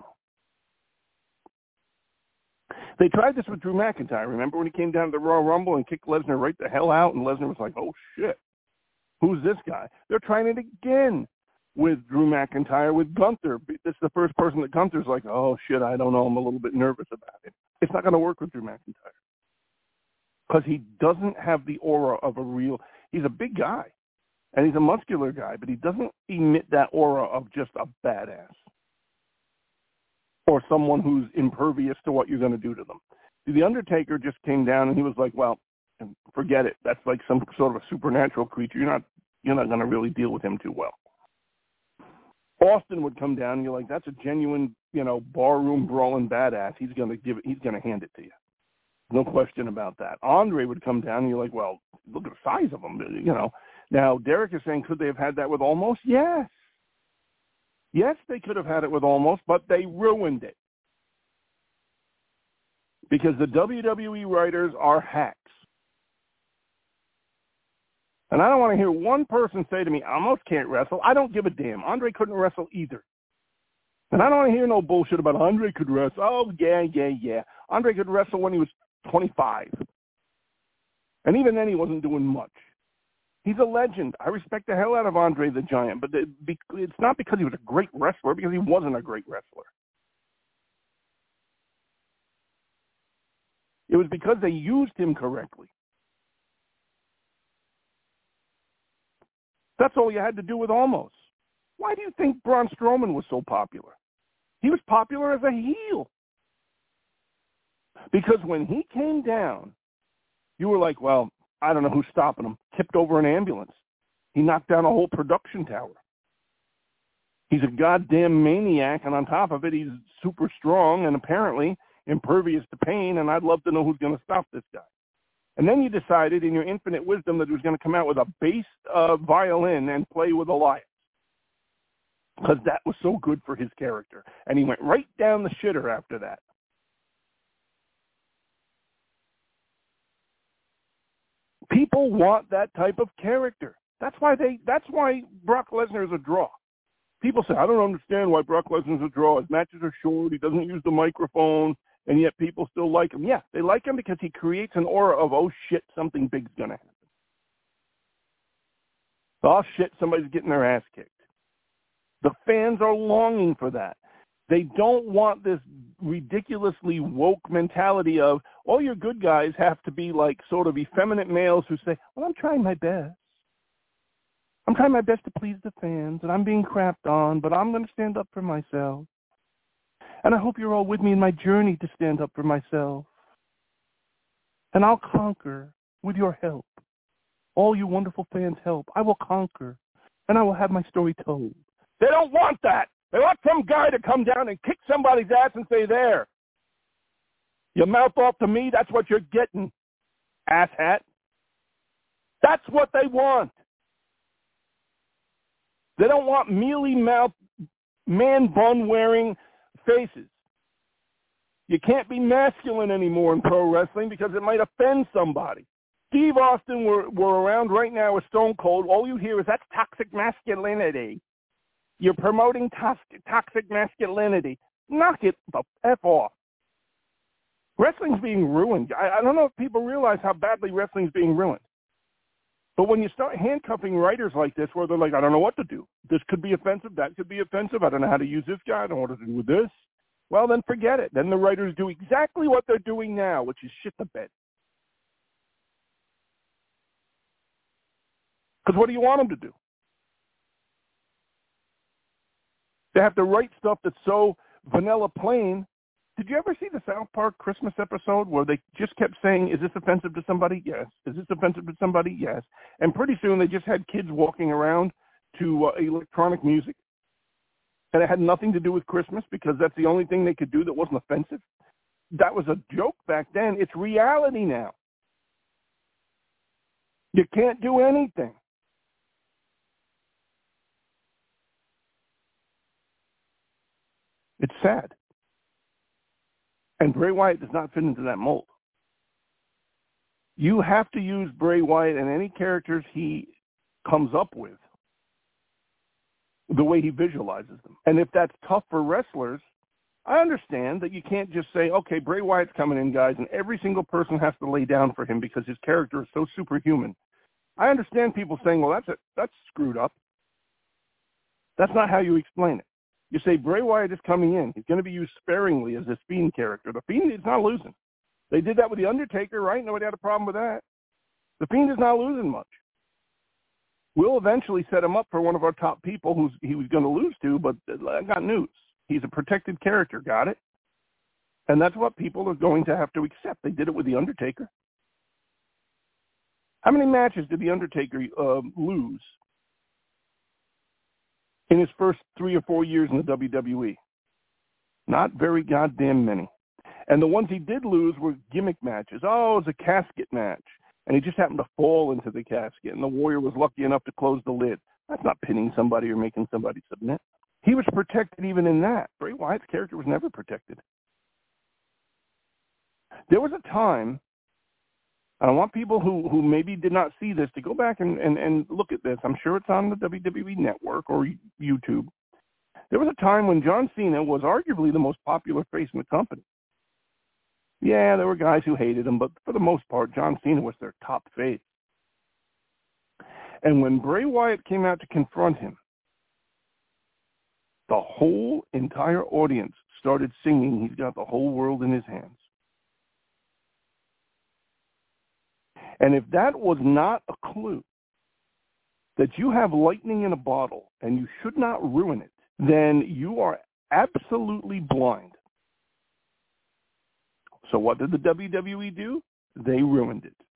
They tried this with Drew McIntyre. Remember when he came down to the Royal Rumble and kicked Lesnar right the hell out, and Lesnar was like, oh, shit, who's this guy? They're trying it again with Drew McIntyre, with Gunther. This is the first person that Gunther's like, oh, shit, I don't know, I'm a little bit nervous about it. It's not going to work with Drew McIntyre because he doesn't have the aura of a real – he's a big guy, and he's a muscular guy, but he doesn't emit that aura of just a badass or someone who's impervious to what you're going to do to them. The Undertaker just came down and he was like, well, forget it. That's like some sort of a supernatural creature. You're not you're not going to really deal with him too well. Austin would come down and you're like, that's a genuine, you know, barroom brawling badass. He's going to give it, he's going to hand it to you. No question about that. Andre would come down and you're like, well, look at the size of him, you know. Now, Derek is saying, could they have had that with Almost? Yes. Yes, they could have had it with Almost, but they ruined it. Because the W W E writers are hacks. And I don't want to hear one person say to me, Almost can't wrestle. I don't give a damn. Andre couldn't wrestle either. And I don't want to hear no bullshit about Andre could wrestle. Oh, yeah, yeah, yeah. Andre could wrestle when he was twenty-five. And even then he wasn't doing much. He's a legend. I respect the hell out of Andre the Giant, but it's not because he was a great wrestler, because he wasn't a great wrestler. It was because they used him correctly. That's all you had to do with Omos. Why do you think Braun Strowman was so popular? He was popular as a heel. Because when he came down, you were like, well, I don't know who's stopping him. Tipped over an ambulance. He knocked down a whole production tower. He's a goddamn maniac, and on top of it, he's super strong and apparently impervious to pain, and I'd love to know who's going to stop this guy. And then you decided in your infinite wisdom that he was going to come out with a bass uh, violin and play with Elias. Because that was so good for his character. And he went right down the shitter after that. People want that type of character. That's why they. That's why Brock Lesnar is a draw. People say, I don't understand why Brock Lesnar is a draw. His matches are short. He doesn't use the microphone, and yet people still like him. Yeah, they like him because he creates an aura of, oh, shit, something big's going to happen. Oh, shit, somebody's getting their ass kicked. The fans are longing for that. They don't want this ridiculously woke mentality of all your good guys have to be like sort of effeminate males who say, well, I'm trying my best. I'm trying my best to please the fans, and I'm being crapped on, but I'm going to stand up for myself. And I hope you're all with me in my journey to stand up for myself. And I'll conquer with your help. All you wonderful fans help. I will conquer, and I will have my story told. They don't want that. They want some guy to come down and kick somebody's ass and say, there, you mouth off to me, that's what you're getting, asshat. That's what they want. They don't want mealy-mouthed, man-bun-wearing faces. You can't be masculine anymore in pro wrestling because it might offend somebody. Steve Austin were, were around right now with Stone Cold. All you hear is, that's toxic masculinity. You're promoting toxic, toxic masculinity. Knock it the F off. Wrestling's being ruined. I, I don't know if people realize how badly wrestling's being ruined. But when you start handcuffing writers like this, where they're like, I don't know what to do. This could be offensive. That could be offensive. I don't know how to use this guy. I don't know what to do with this. Well, then forget it. Then the writers do exactly what they're doing now, which is shit the bed. Because what do you want them to do? They have to write stuff that's so vanilla plain. Did you ever see the South Park Christmas episode where they just kept saying, is this offensive to somebody? Yes. Is this offensive to somebody? Yes. And pretty soon they just had kids walking around to uh, electronic music. And it had nothing to do with Christmas because that's the only thing they could do that wasn't offensive. That was a joke back then. It's reality now. You can't do anything. It's sad. And Bray Wyatt does not fit into that mold. You have to use Bray Wyatt and any characters he comes up with the way he visualizes them. And if that's tough for wrestlers, I understand that you can't just say, okay, Bray Wyatt's coming in, guys, and every single person has to lay down for him because his character is so superhuman. I understand people saying, well, that's it. That's screwed up. That's not how you explain it. You say Bray Wyatt is coming in. He's going to be used sparingly as this Fiend character. The Fiend is not losing. They did that with The Undertaker, right? Nobody had a problem with that. The Fiend is not losing much. We'll eventually set him up for one of our top people who's he was going to lose to, but I got news. He's a protected character, got it? And that's what people are going to have to accept. They did it with The Undertaker. How many matches did The Undertaker uh, lose in his first three or four years in the W W E? Not very goddamn many. And the ones he did lose were gimmick matches. Oh, it was a casket match. And he just happened to fall into the casket, and the Warrior was lucky enough to close the lid. That's not pinning somebody or making somebody submit. He was protected even in that. Bray Wyatt's character was never protected. There was a time, and I want people who, who maybe did not see this to go back and, and, and look at this. I'm sure it's on the W W E Network or YouTube. There was a time when John Cena was arguably the most popular face in the company. Yeah, there were guys who hated him, but for the most part, John Cena was their top face. And when Bray Wyatt came out to confront him, the whole entire audience started singing, he's got the whole world in his hands. And if that was not a clue that you have lightning in a bottle and you should not ruin it, then you are absolutely blind. So what did the W W E do? They ruined it.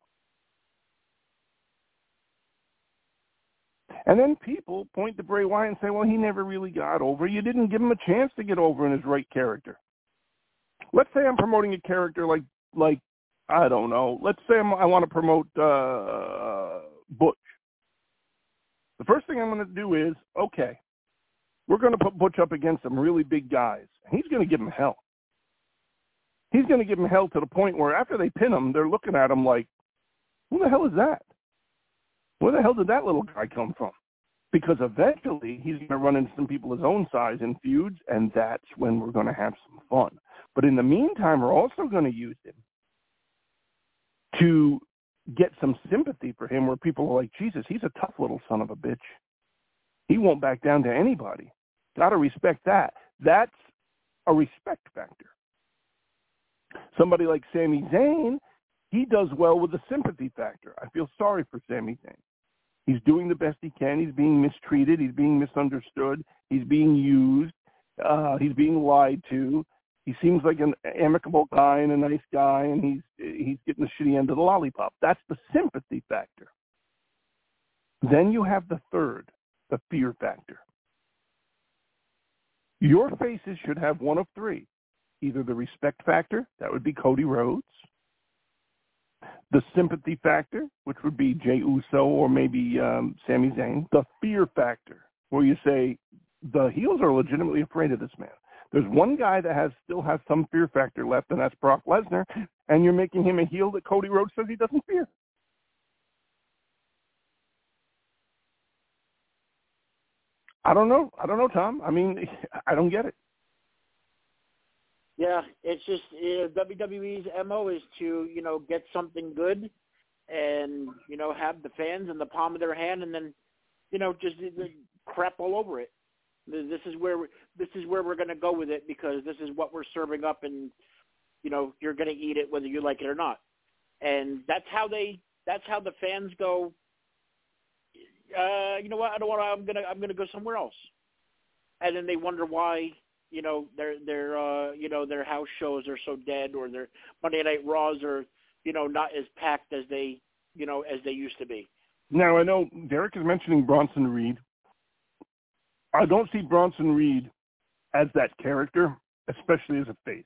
And then people point to Bray Wyatt and say, well, he never really got over. You didn't give him a chance to get over in his right character. Let's say I'm promoting a character like, like I don't know, let's say I'm, I want to promote uh, Butch. The first thing I'm going to do is, okay, we're going to put Butch up against some really big guys. He's going to give him hell. He's going to give him hell to the point where after they pin him, they're looking at him like, who the hell is that? Where the hell did that little guy come from? Because eventually he's going to run into some people his own size in feuds, and that's when we're going to have some fun. But in the meantime, we're also going to use him to get some sympathy for him where people are like, Jesus, he's a tough little son of a bitch. He won't back down to anybody. Got to respect that. That's a respect factor. Somebody like Sami Zayn, he does well with the sympathy factor. I feel sorry for Sami Zayn. He's doing the best he can. He's being mistreated. He's being misunderstood. He's being used. Uh, he's being lied to. He seems like an amicable guy and a nice guy, and he's he's getting the shitty end of the lollipop. That's the sympathy factor. Then you have the third, the fear factor. Your faces should have one of three. Either the respect factor, that would be Cody Rhodes, the sympathy factor, which would be Jey Uso or maybe um, Sami Zayn, the fear factor, where you say the heels are legitimately afraid of this man. There's one guy that has still has some fear factor left, and that's Brock Lesnar, and you're making him a heel that Cody Rhodes says he doesn't fear. I don't know. I don't know, Tom. I mean, I don't get it. Yeah, it's just you know, W W E's M O is to, you know, get something good and, you know, have the fans in the palm of their hand and then, you know, just crap all over it. This is where this is where we're going to go with it because this is what we're serving up and, you know, you're going to eat it whether you like it or not. And that's how they that's how the fans go, uh, you know what, I don't want to, I'm going to I'm going to go somewhere else. And then they wonder why, you know, their their uh, you know, their house shows are so dead or their Monday Night Raws are, you know, not as packed as they, you know, as they used to be. Now, I know Derek is mentioning Bronson Reed. I don't see Bronson Reed as that character, especially as a face.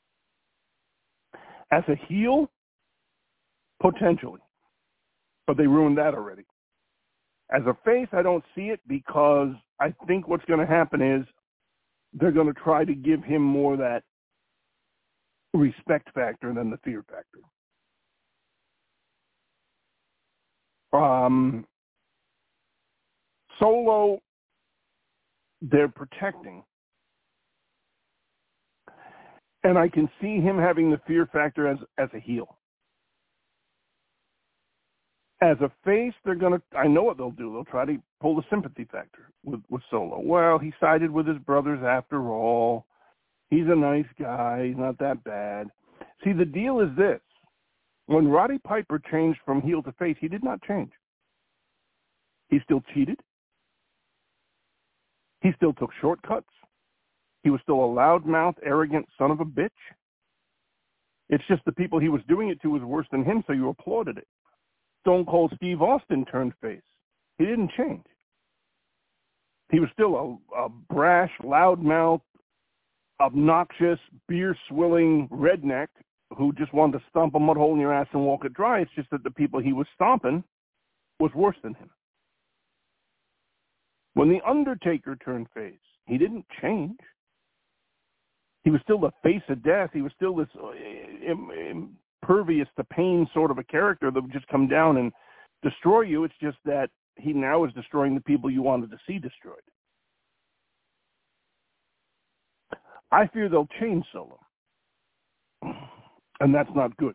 As a heel, potentially, but they ruined that already. As a face, I don't see it because I think what's going to happen is they're going to try to give him more that respect factor than the fear factor. Um, Solo, they're protecting. And I can see him having the fear factor as, as a heel. As a face, they're going to, I know what they'll do. They'll try to pull the sympathy factor with, with Solo. Well, he sided with his brothers after all. He's a nice guy. He's not that bad. See, the deal is this. When Roddy Piper changed from heel to face, he did not change. He still cheated. He still took shortcuts. He was still a loudmouth, arrogant son of a bitch. It's just the people he was doing it to was worse than him, so you applauded it. Stone Cold Steve Austin turned face. He didn't change. He was still a, a brash, loudmouth, obnoxious, beer-swilling redneck who just wanted to stomp a mud hole in your ass and walk it dry. It's just that the people he was stomping was worse than him. When The Undertaker turned face, he didn't change. He was still the face of death. He was still this impervious to pain sort of a character that would just come down and destroy you. It's just that he now is destroying the people you wanted to see destroyed. I fear they'll change Solo. And that's not good.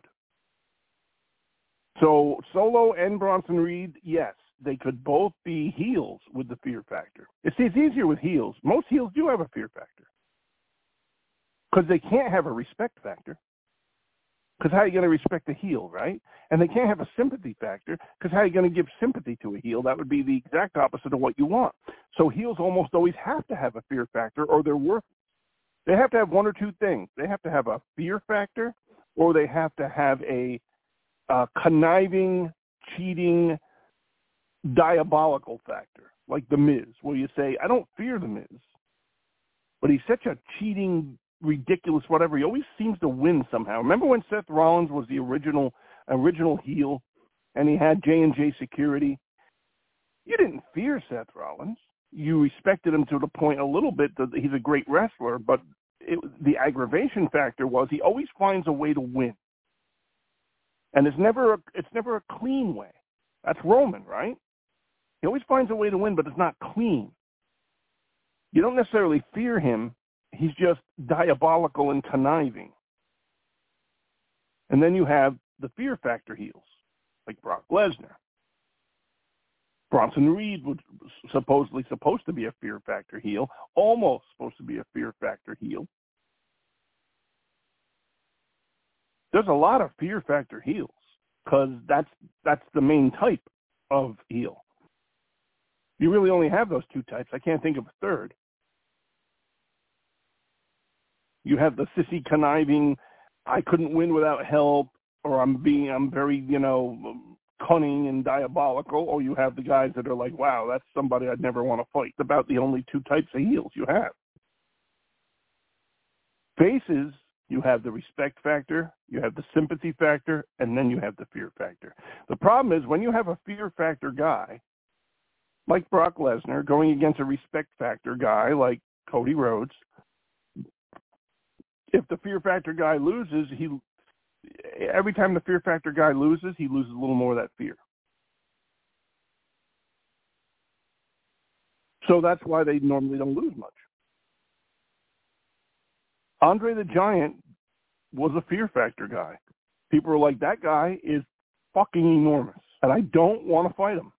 So Solo and Bronson Reed, yes, they could both be heels with the fear factor. It's, it's easier with heels. Most heels do have a fear factor because they can't have a respect factor. Because how are you going to respect a heel, right? And they can't have a sympathy factor, because how are you going to give sympathy to a heel? That would be the exact opposite of what you want. So heels almost always have to have a fear factor, or they're worthless. They have to have one or two things. They have to have a fear factor, or they have to have a uh, conniving, cheating, diabolical factor, like The Miz, where you say, I don't fear The Miz, but he's such a cheating, ridiculous whatever. He always seems to win somehow. Remember when Seth Rollins was the original original heel, and he had J and J Security? You didn't fear Seth Rollins. You respected him to the point a little bit that he's a great wrestler, but it, the aggravation factor was he always finds a way to win. And it's never a, it's never a clean way. That's Roman, right? He always finds a way to win, but it's not clean. You don't necessarily fear him. He's just diabolical and conniving. And then you have the fear factor heels, like Brock Lesnar. Bronson Reed was supposedly supposed to be a fear factor heel, almost supposed to be a fear factor heel. There's a lot of fear factor heels because that's that's the main type of heel. You really only have those two types. I can't think of a third. You have the sissy conniving, I couldn't win without help, or I'm being, I'm very, you know, cunning and diabolical, or you have the guys that are like, wow, that's somebody I'd never want to fight. It's about the only two types of heels you have. Faces, you have the respect factor, you have the sympathy factor, and then you have the fear factor. The problem is when you have a fear factor guy, like Brock Lesnar, going against a respect factor guy like Cody Rhodes, if the fear factor guy loses, he every time the fear factor guy loses, he loses a little more of that fear. So that's why they normally don't lose much. Andre the Giant was a fear factor guy. People were like, that guy is fucking enormous, and I don't want to fight him.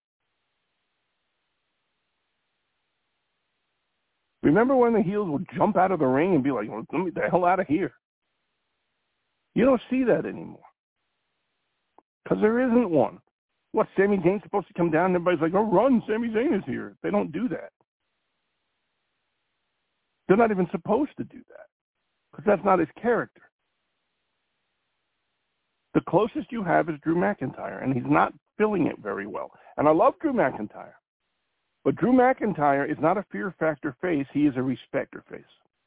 Remember when the heels would jump out of the ring and be like, well, let me the hell out of here? You don't see that anymore. Because there isn't one. What, Sami Zayn's supposed to come down and everybody's like, oh, run, Sami Zayn is here. They don't do that. They're not even supposed to do that. Because that's not his character. The closest you have is Drew McIntyre, and he's not filling it very well. And I love Drew McIntyre. But Drew McIntyre is not a fear factor face. He is a respecter face.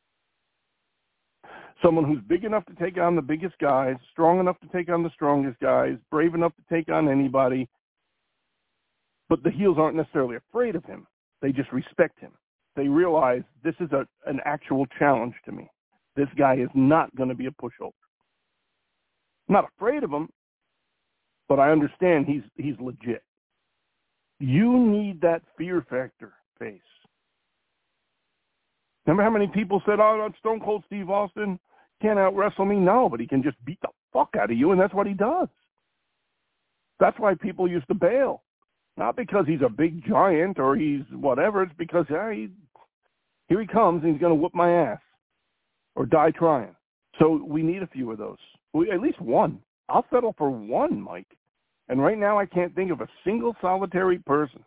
Someone who's big enough to take on the biggest guys, strong enough to take on the strongest guys, brave enough to take on anybody. But the heels aren't necessarily afraid of him. They just respect him. They realize this is a, an actual challenge to me. This guy is not going to be a pushover. I'm not afraid of him, but I understand he's he's legit. You need that fear factor face. Remember how many people said, oh, Stone Cold Steve Austin can't out-wrestle me? No, but he can just beat the fuck out of you, and that's what he does. That's why people used to bail. Not because he's a big giant or he's whatever. It's because, yeah, he, here he comes, and he's going to whoop my ass or die trying. So we need a few of those. We, at least one. I'll settle for one, Mike. And right now I can't think of a single solitary person.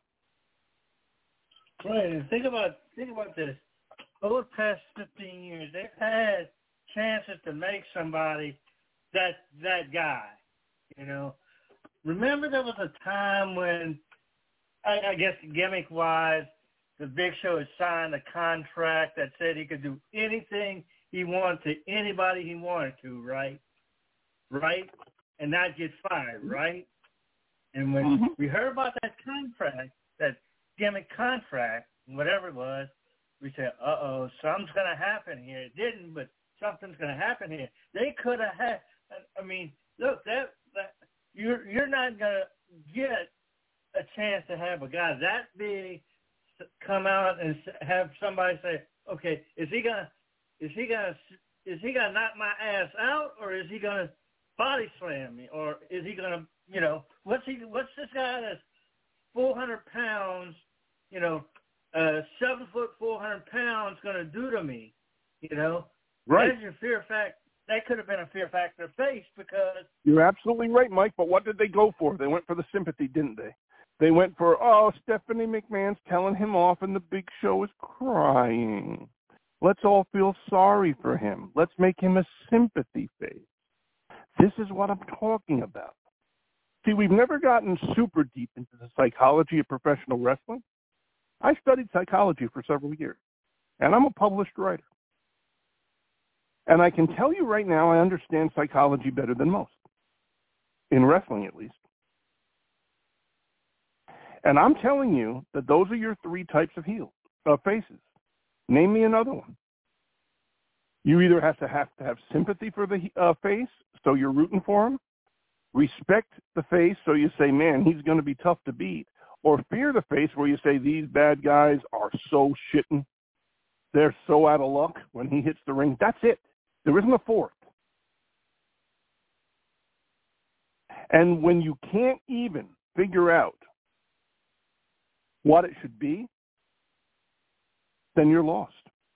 Right, and think about think about this. Over the past fifteen years, they've had chances to make somebody that that guy. You know, remember there was a time when, I, I guess gimmick-wise, the Big Show had signed a contract that said he could do anything he wanted to anybody he wanted to, right? Right? And not get fired, right? And when mm-hmm. we heard about that contract, that gimmick contract, whatever it was, we said, uh-oh, something's going to happen here. It didn't, but something's going to happen here. They could have had, I mean, look, that, that you're you're not going to get a chance to have a guy that big come out and have somebody say, okay, is he going to, is he going to, is he going to knock my ass out, or is he going to body slam me, or is he going to, you know, what's he? What's this guy that's four hundred pounds, you know, uh, seven foot, four hundred pounds going to do to me? You know, right? That's your fear factor. That could have been a fear factor face because because you're absolutely right, Mike. But what did they go for? They went for the sympathy, didn't they? They went for, oh, Stephanie McMahon's telling him off and the Big Show is crying. Let's all feel sorry for him. Let's make him a sympathy face. This is what I'm talking about. See, we've never gotten super deep into the psychology of professional wrestling. I studied psychology for several years, and I'm a published writer. And I can tell you right now I understand psychology better than most, in wrestling at least. And I'm telling you that those are your three types of heel, uh, faces. Name me another one. You either have to have to have sympathy for the uh, face, so you're rooting for him, respect the face, so you say, man, he's going to be tough to beat, or fear the face, where you say, these bad guys are so shitting. They're so out of luck when he hits the ring. That's it. There isn't a fourth. And when you can't even figure out what it should be, then you're lost.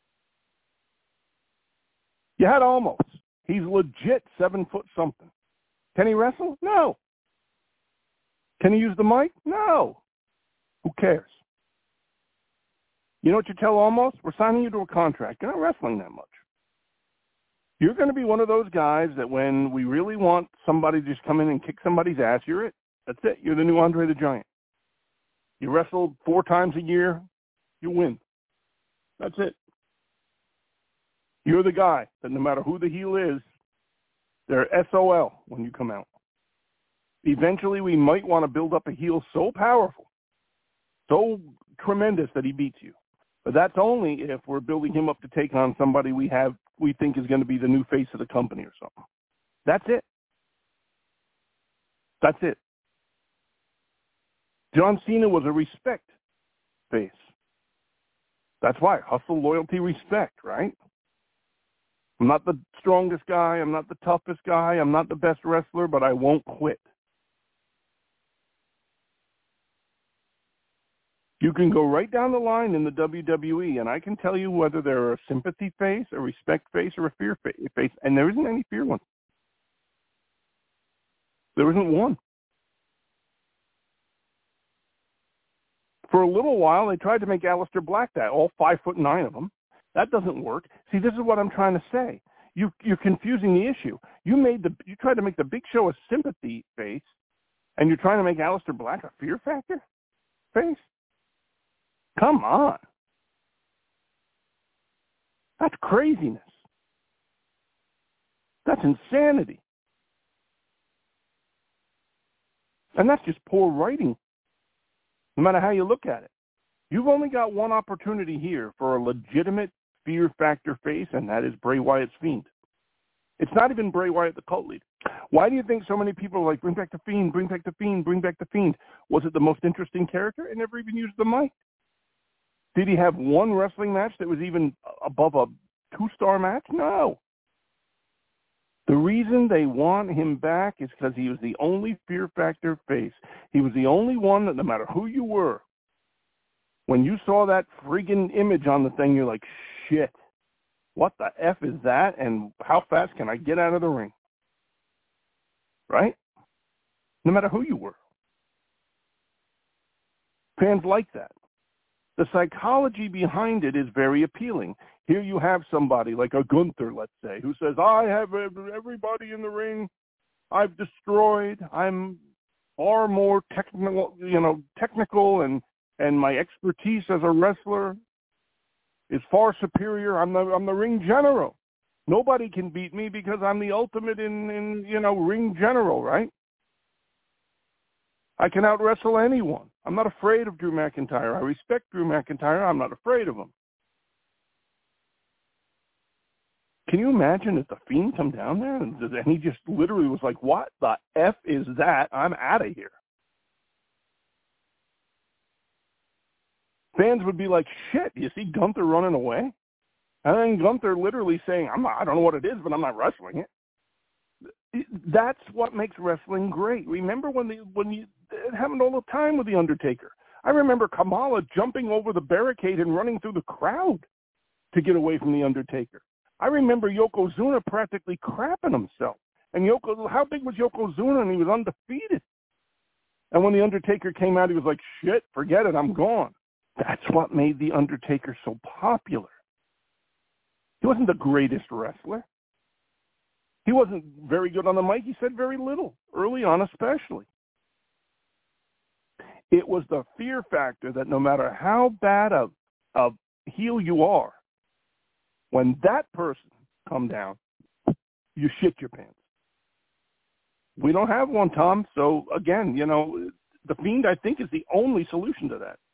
You had almost. He's legit seven foot something. Can he wrestle? No. Can he use the mic? No. Who cares? You know what you tell Almost? We're signing you to a contract. You're not wrestling that much. You're going to be one of those guys that when we really want somebody to just come in and kick somebody's ass, you're it. That's it. You're the new Andre the Giant. You wrestle four times a year, you win. That's it. You're the guy that no matter who the heel is, they're S O L when you come out. Eventually, we might want to build up a heel so powerful, so tremendous that he beats you. But that's only if we're building him up to take on somebody we have, we think is going to be the new face of the company or something. That's it. That's it. John Cena was a respect face. That's why. Hustle, loyalty, respect, right? I'm not the strongest guy. I'm not the toughest guy. I'm not the best wrestler, but I won't quit. You can go right down the line in the W W E, and I can tell you whether they're a sympathy face, a respect face, or a fear face, and there isn't any fear one. There isn't one. For a little while, they tried to make Aleister Black that, all five foot nine of them. That doesn't work. See, this is what I'm trying to say. You, you're confusing the issue. You made the, you tried to make the Big Show a sympathy face, and you're trying to make Aleister Black a fear factor face? Come on. That's craziness. That's insanity. And that's just poor writing, no matter how you look at it. You've only got one opportunity here for a legitimate fear factor face, and that is Bray Wyatt's Fiend. It's not even Bray Wyatt, the cult leader. Why do you think so many people are like, bring back the Fiend, bring back the Fiend, bring back the Fiend? Was it the most interesting character? It never even used the mic. Did he have one wrestling match that was even above a two-star match? No. The reason they want him back is because he was the only fear factor face. He was the only one that no matter who you were, when you saw that friggin' image on the thing, you're like, shit, what the F is that? And how fast can I get out of the ring? Right? No matter who you were. Fans like that. The psychology behind it is very appealing. Here you have somebody like a Gunther, let's say, who says, I have everybody in the ring I've destroyed. I'm far more technical, you know, technical and, and my expertise as a wrestler is far superior. I'm the, I'm the ring general. Nobody can beat me because I'm the ultimate in, in, you know, ring general, right? I can out-wrestle anyone. I'm not afraid of Drew McIntyre. I respect Drew McIntyre. I'm not afraid of him. Can you imagine if the Fiend come down there and, and he just literally was like, what the F is that? I'm out of here. Fans would be like, shit, you see Gunther running away? And then Gunther literally saying, I'm not, I don't know what it is, but I'm not wrestling it. That's what makes wrestling great. Remember when the when you it happened all the time with The Undertaker. I remember Kamala jumping over the barricade and running through the crowd to get away from The Undertaker. I remember Yokozuna practically crapping himself And Yoko, how big was Yokozuna? And he was undefeated. And when The Undertaker came out, he was like, shit, forget it, I'm gone. That's what made The Undertaker so popular. He wasn't the greatest wrestler. He wasn't very good on the mic. He said very little, early on especially. It was the fear factor that no matter how bad a, a heel you are, when that person come down, you shit your pants. We don't have one, Tom. So, again, you know, The Fiend, I think, is the only solution to that.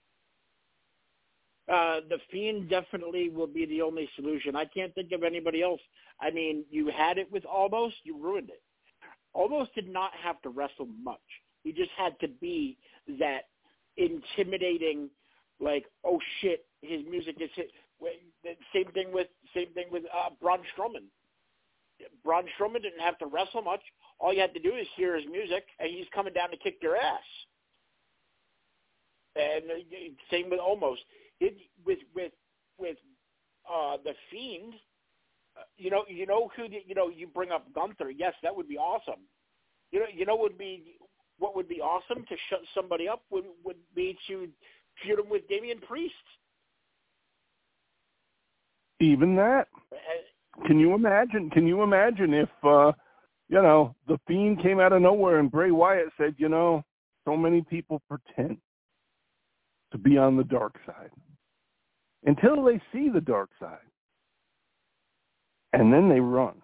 Uh, the Fiend definitely will be the only solution. I can't think of anybody else. I mean, you had it with Almost, you ruined it. Almost did not have to wrestle much. He just had to be that intimidating, like, oh shit, his music is hit. Same thing with same thing with uh, Braun Strowman. Braun Strowman didn't have to wrestle much. All you had to do is hear his music, and he's coming down to kick your ass. And uh, same with Almost. It, with with with uh, the Fiend, uh, you know, you know who the, you know. You bring up Gunther. Yes, that would be awesome. You know, you know, would be what would be awesome to shut somebody up would would be to feud him with Damian Priest. Even that. Uh, Can you imagine? Can you imagine if uh, you know the Fiend came out of nowhere and Bray Wyatt said, you know, so many people pretend to be on the dark side until they see the dark side, and then they run.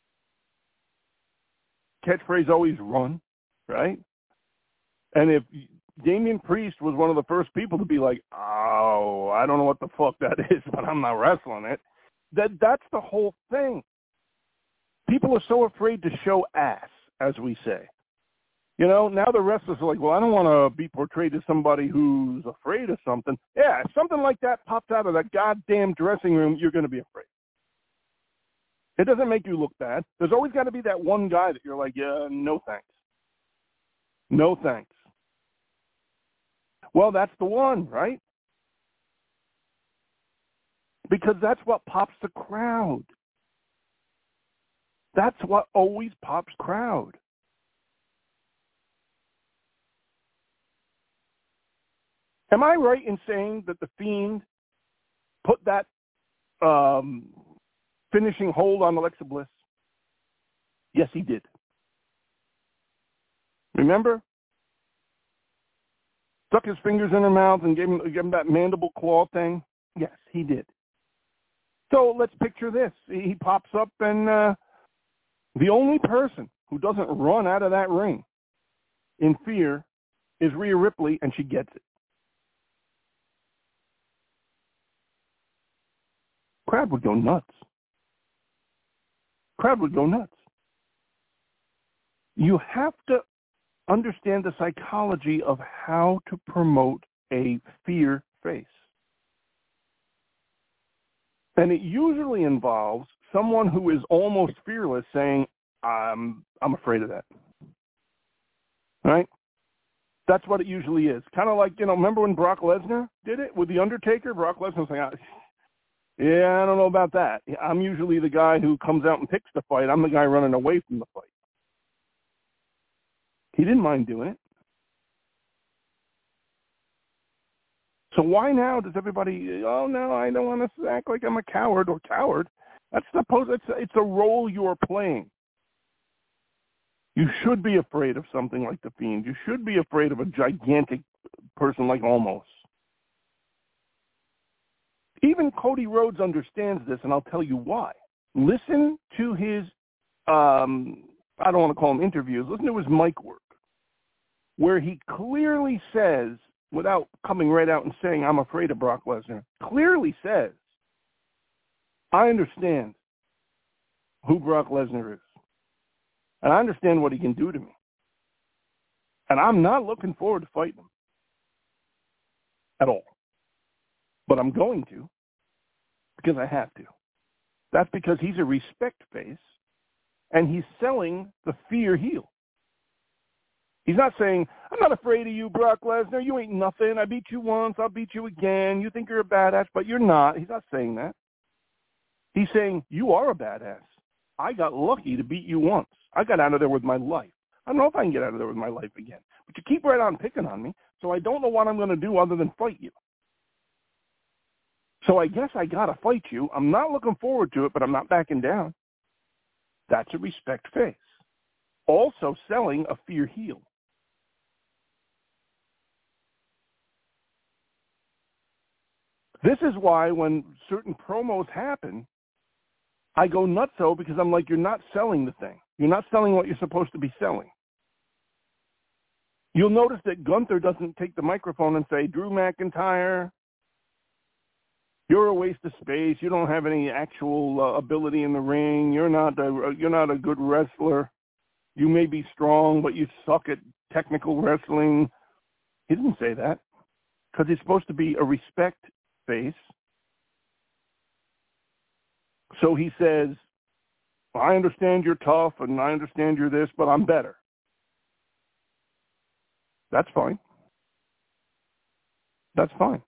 Catchphrase always run, right? And if Damian Priest was one of the first people to be like, oh, I don't know what the fuck that is, but I'm not wrestling it, that that's the whole thing. People are so afraid to show ass, as we say. You know, now the wrestlers are like, well, I don't want to be portrayed as somebody who's afraid of something. Yeah, if something like that pops out of that goddamn dressing room, you're going to be afraid. It doesn't make you look bad. There's always got to be that one guy that you're like, yeah, no thanks. No thanks. Well, that's the one, right? Because that's what pops the crowd. That's what always pops crowd. Am I right in saying that The Fiend put that um, finishing hold on Alexa Bliss? Yes, he did. Remember? Stuck his fingers in her mouth and gave him, gave him that mandible claw thing? Yes, he did. So let's picture this. He pops up and uh, the only person who doesn't run out of that ring in fear is Rhea Ripley, and she gets it. Crowd would go nuts. Crowd would go nuts. You have to understand the psychology of how to promote a fear face. And it usually involves someone who is almost fearless saying, I'm, I'm afraid of that. Right? That's what it usually is. Kind of like, you know, remember when Brock Lesnar did it with The Undertaker? Brock Lesnar was like, yeah, I don't know about that. I'm usually the guy who comes out and picks the fight. I'm the guy running away from the fight. He didn't mind doing it. So why now does everybody, oh, no, I don't want to act like I'm a coward or coward. That's supposed, it's, it's a role you're playing. You should be afraid of something like The Fiend. You should be afraid of a gigantic person like Almost. Even Cody Rhodes understands this, and I'll tell you why. Listen to his, um, I don't want to call them interviews, listen to his mic work, where he clearly says, without coming right out and saying, I'm afraid of Brock Lesnar, clearly says, I understand who Brock Lesnar is, and I understand what he can do to me, and I'm not looking forward to fighting him at all. But I'm going to, because I have to. That's because he's a respect face, and he's selling the fear heel. He's not saying, I'm not afraid of you, Brock Lesnar. You ain't nothing. I beat you once. I'll beat you again. You think you're a badass, but you're not. He's not saying that. He's saying, you are a badass. I got lucky to beat you once. I got out of there with my life. I don't know if I can get out of there with my life again. But you keep right on picking on me, so I don't know what I'm going to do other than fight you. So I guess I got to fight you. I'm not looking forward to it, but I'm not backing down. That's a respect face. Also selling a fear heel. This is why when certain promos happen, I go nutso because I'm like, you're not selling the thing. You're not selling what you're supposed to be selling. You'll notice that Gunther doesn't take the microphone and say, Drew McIntyre, you're a waste of space. You don't have any actual uh, ability in the ring. You're not a, you're not a good wrestler. You may be strong, but you suck at technical wrestling. He didn't say that because he's supposed to be a respect face. So he says, I understand you're tough and I understand you're this, but I'm better. That's fine. That's fine.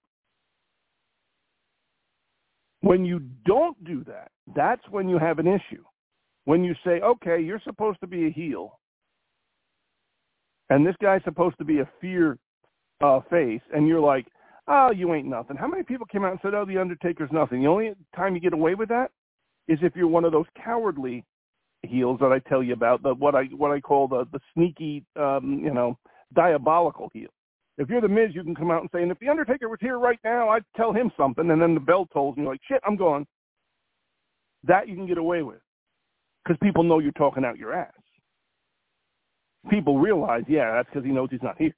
When you don't do that, that's when you have an issue. When you say, okay, you're supposed to be a heel, and this guy's supposed to be a fear uh, face, and you're like, oh, you ain't nothing. How many people came out and said, oh, The Undertaker's nothing? The only time you get away with that is if you're one of those cowardly heels that I tell you about, the what I what I call the, the sneaky, um, you know, diabolical heel. If you're the Miz, you can come out and say, and if The Undertaker was here right now, I'd tell him something, and then the bell tolls, and you're like, shit, I'm gone. That you can get away with because people know you're talking out your ass. People realize, yeah, that's because he knows he's not here.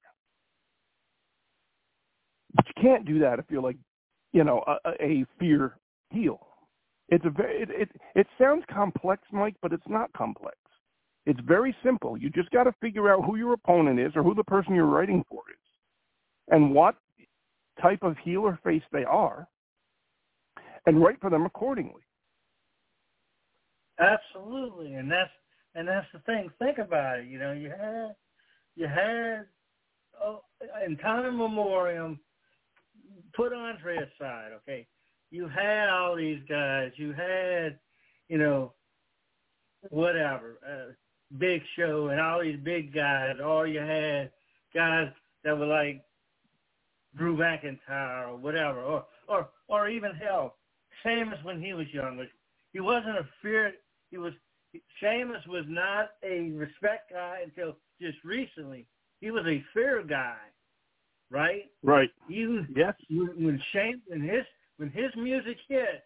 But you can't do that if you're like, you know, a, a fear heel. It's a very, it, it, it sounds complex, Mike, but it's not complex. It's very simple. You just got to figure out who your opponent is or who the person you're writing for is and what type of heel or face they are and write for them accordingly. Absolutely, and that's and that's the thing. Think about it. You know, you had you had oh, in time immemorial, put Andre aside. Okay, you had all these guys. You had, you know, whatever, uh, Big Show and all these big guys. Or you had guys that were like Drew McIntyre or whatever, or or or even hell, Sheamus when he was younger. He wasn't a fear. He was Sheamus was not a respect guy until just recently. He was a fear guy, right? Right. He was, yes. When Sheamus when his when his music hit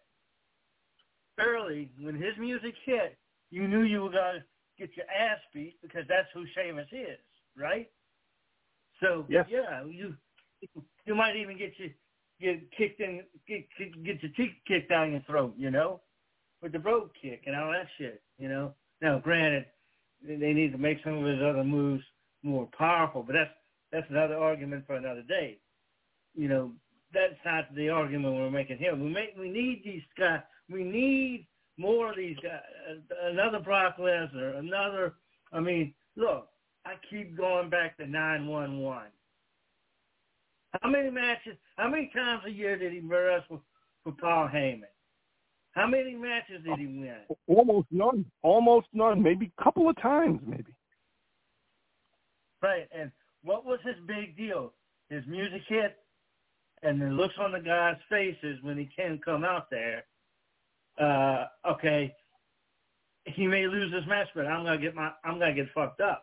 early, when his music hit, you knew you were gonna get your ass beat because that's who Sheamus is, right? So yes. yeah, you you might even get you get kicked in, get get your teeth kicked down your throat, you know, with the road kick and all that shit, you know. Now, granted, they need to make some of his other moves more powerful, but that's that's another argument for another day. You know, that's not the argument we're making here. We make we need these guys. We need more of these guys. Another Brock Lesnar. Another. I mean, look, I keep going back to nine one one. How many matches? How many times a year did he wrestle for Paul Heyman? How many matches did he win? Almost none. Almost none. Maybe a couple of times, maybe. Right. And what was his big deal? His music hit, and the looks on the guys' faces when he can come out there. Uh, okay, he may lose this match, but I'm gonna get my I'm gonna get fucked up.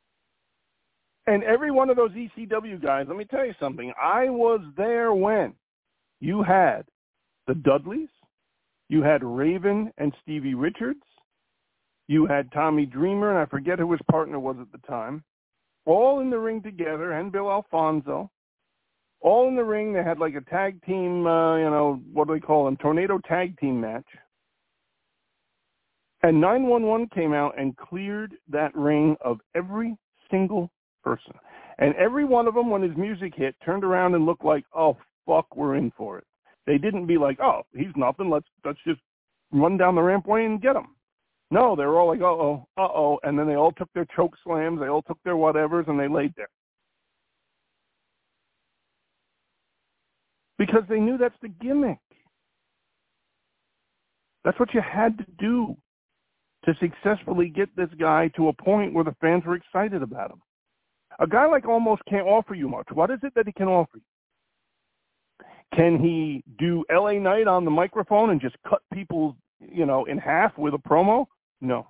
And every one of those E C W guys, let me tell you something. I was there when you had the Dudleys, you had Raven and Stevie Richards, you had Tommy Dreamer, and I forget who his partner was at the time, all in the ring together, and Bill Alfonso, all in the ring. They had like a tag team, uh, you know, what do they call them, tornado tag team match. And nine one one came out and cleared that ring of every single person. And every one of them, when his music hit, turned around and looked like, oh, fuck, we're in for it. They didn't be like, oh, he's nothing. Let's let's just run down the rampway and get him. No, they were all like, uh-oh, uh-oh. And then they all took their choke slams. They all took their whatevers, and they laid there. Because they knew that's the gimmick. That's what you had to do. to successfully get this guy to a point where the fans were excited about him. A guy like Omos can't offer you much. What is it that he can offer you? Can he do L A Knight on the microphone and just cut people, you know, in half with a promo? No.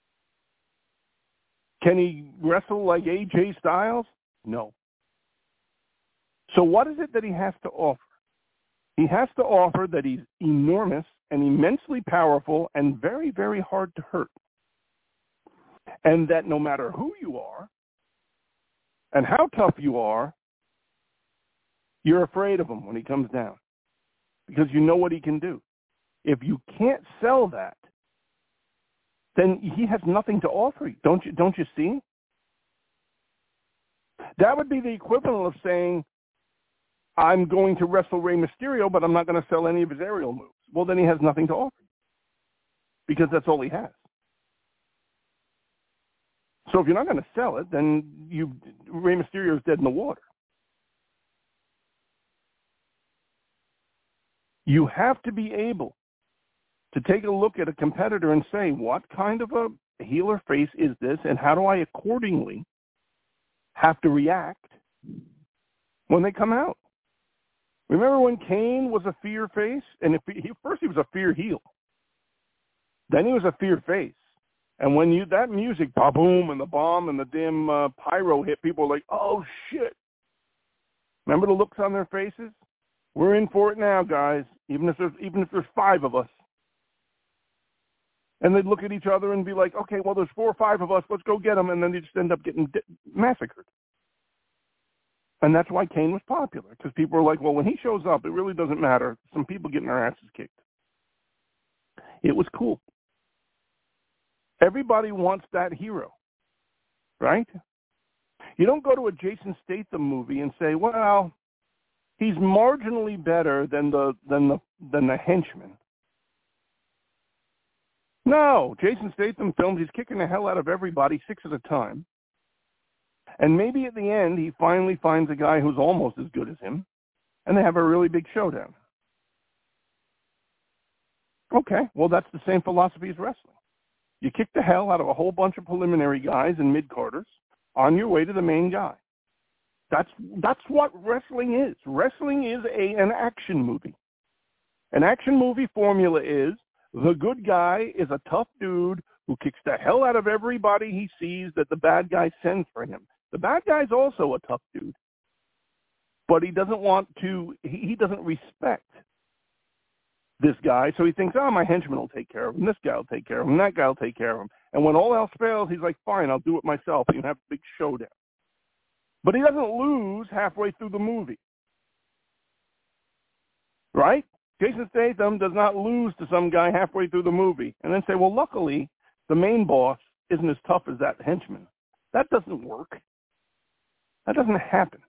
Can he wrestle like A J Styles? No. So what is it that he has to offer? He has to offer that he's enormous and immensely powerful and very, very hard to hurt. And that no matter who you are and how tough you are, you're afraid of him when he comes down because you know what he can do. If you can't sell that, then he has nothing to offer you. Don't you, don't you see? That would be the equivalent of saying, I'm going to wrestle Rey Mysterio, but I'm not going to sell any of his aerial moves. Well, then he has nothing to offer you because that's all he has. So if you're not going to sell it, then you Rey Mysterio is dead in the water. You have to be able to take a look at a competitor and say, what kind of a heel or face is this, and how do I accordingly have to react when they come out? Remember when Kane was a fear face? And if he, first he was a fear heel. Then he was a fear face. And when you that music, ba-boom, and the bomb and the dim uh, pyro hit, people were like, oh, shit. Remember the looks on their faces? We're in for it now, guys, even if there's, even if there's five of us. And they'd look at each other and be like, okay, well, there's four or five of us. Let's go get them. And then they just end up getting di- massacred. And that's why Kane was popular, because people were like, well, when he shows up, it really doesn't matter. Some people getting their asses kicked. It was cool. Everybody wants that hero, right? You don't go to a Jason Statham movie and say, well, he's marginally better than the than the than the henchman. No, Jason Statham films, he's kicking the hell out of everybody six at a time. And maybe at the end, he finally finds a guy who's almost as good as him, and they have a really big showdown. Okay, well, that's the same philosophy as wrestling. You kick the hell out of a whole bunch of preliminary guys and mid-carders on your way to the main guy. That's that's what wrestling is. Wrestling is a an action movie. An action movie formula is the good guy is a tough dude who kicks the hell out of everybody he sees that the bad guy sends for him. The bad guy's also a tough dude, but he doesn't want to, he, he doesn't respect this guy, so he thinks, oh, my henchman will take care of him, this guy will take care of him, that guy will take care of him. And when all else fails, he's like, fine, I'll do it myself. You can have a big showdown. But he doesn't lose halfway through the movie. Right? Jason Statham does not lose to some guy halfway through the movie and then say, well, luckily, the main boss isn't as tough as that henchman. That doesn't work. That doesn't happen.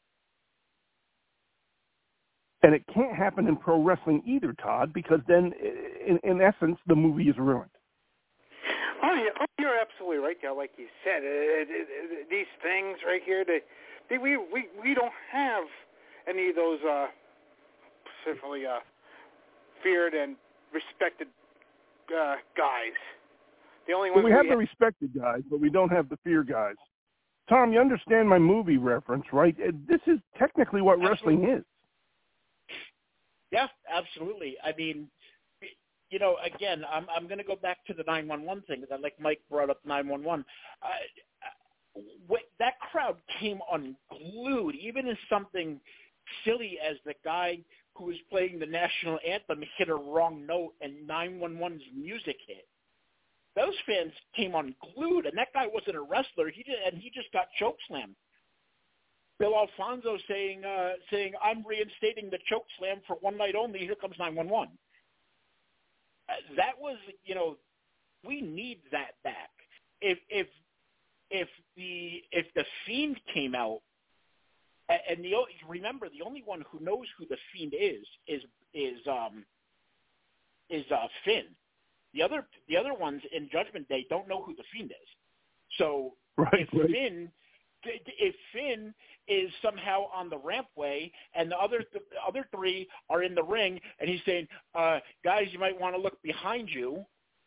And it can't happen in pro wrestling either, Todd, because then, in, in essence, the movie is ruined. Oh, yeah, oh, you're absolutely right there. Like you said, it, it, it, these things right here, they, they, we, we we don't have any of those uh, specifically uh, feared and respected uh, guys. The only ones well, we have we the have... respected guys, but we don't have the fear guys. Tom, you understand my movie reference, right? This is technically what Absolutely. wrestling is. Yeah, absolutely. I mean, you know, again, I'm I'm going to go back to the nine one one thing because I like Mike brought up nine one one. Uh, what, that crowd came unglued, even as something silly as the guy who was playing the national anthem hit a wrong note and nine one one's music hit. Those fans came unglued, and that guy wasn't a wrestler. He did, and he just got chokeslammed. Bill Alfonso saying, uh, saying, I'm reinstating the chokeslam for one night only. Here comes nine one one. Uh, that was, you know, we need that back. If if if the if the Fiend came out, and the remember the only one who knows who the Fiend is is is um is uh, Finn. The other the other ones in Judgment Day don't know who the Fiend is. So right, if right. Finn if Finn is somehow on the rampway and the other th- the other three are in the ring and he's saying, uh, guys, you might want to look behind you,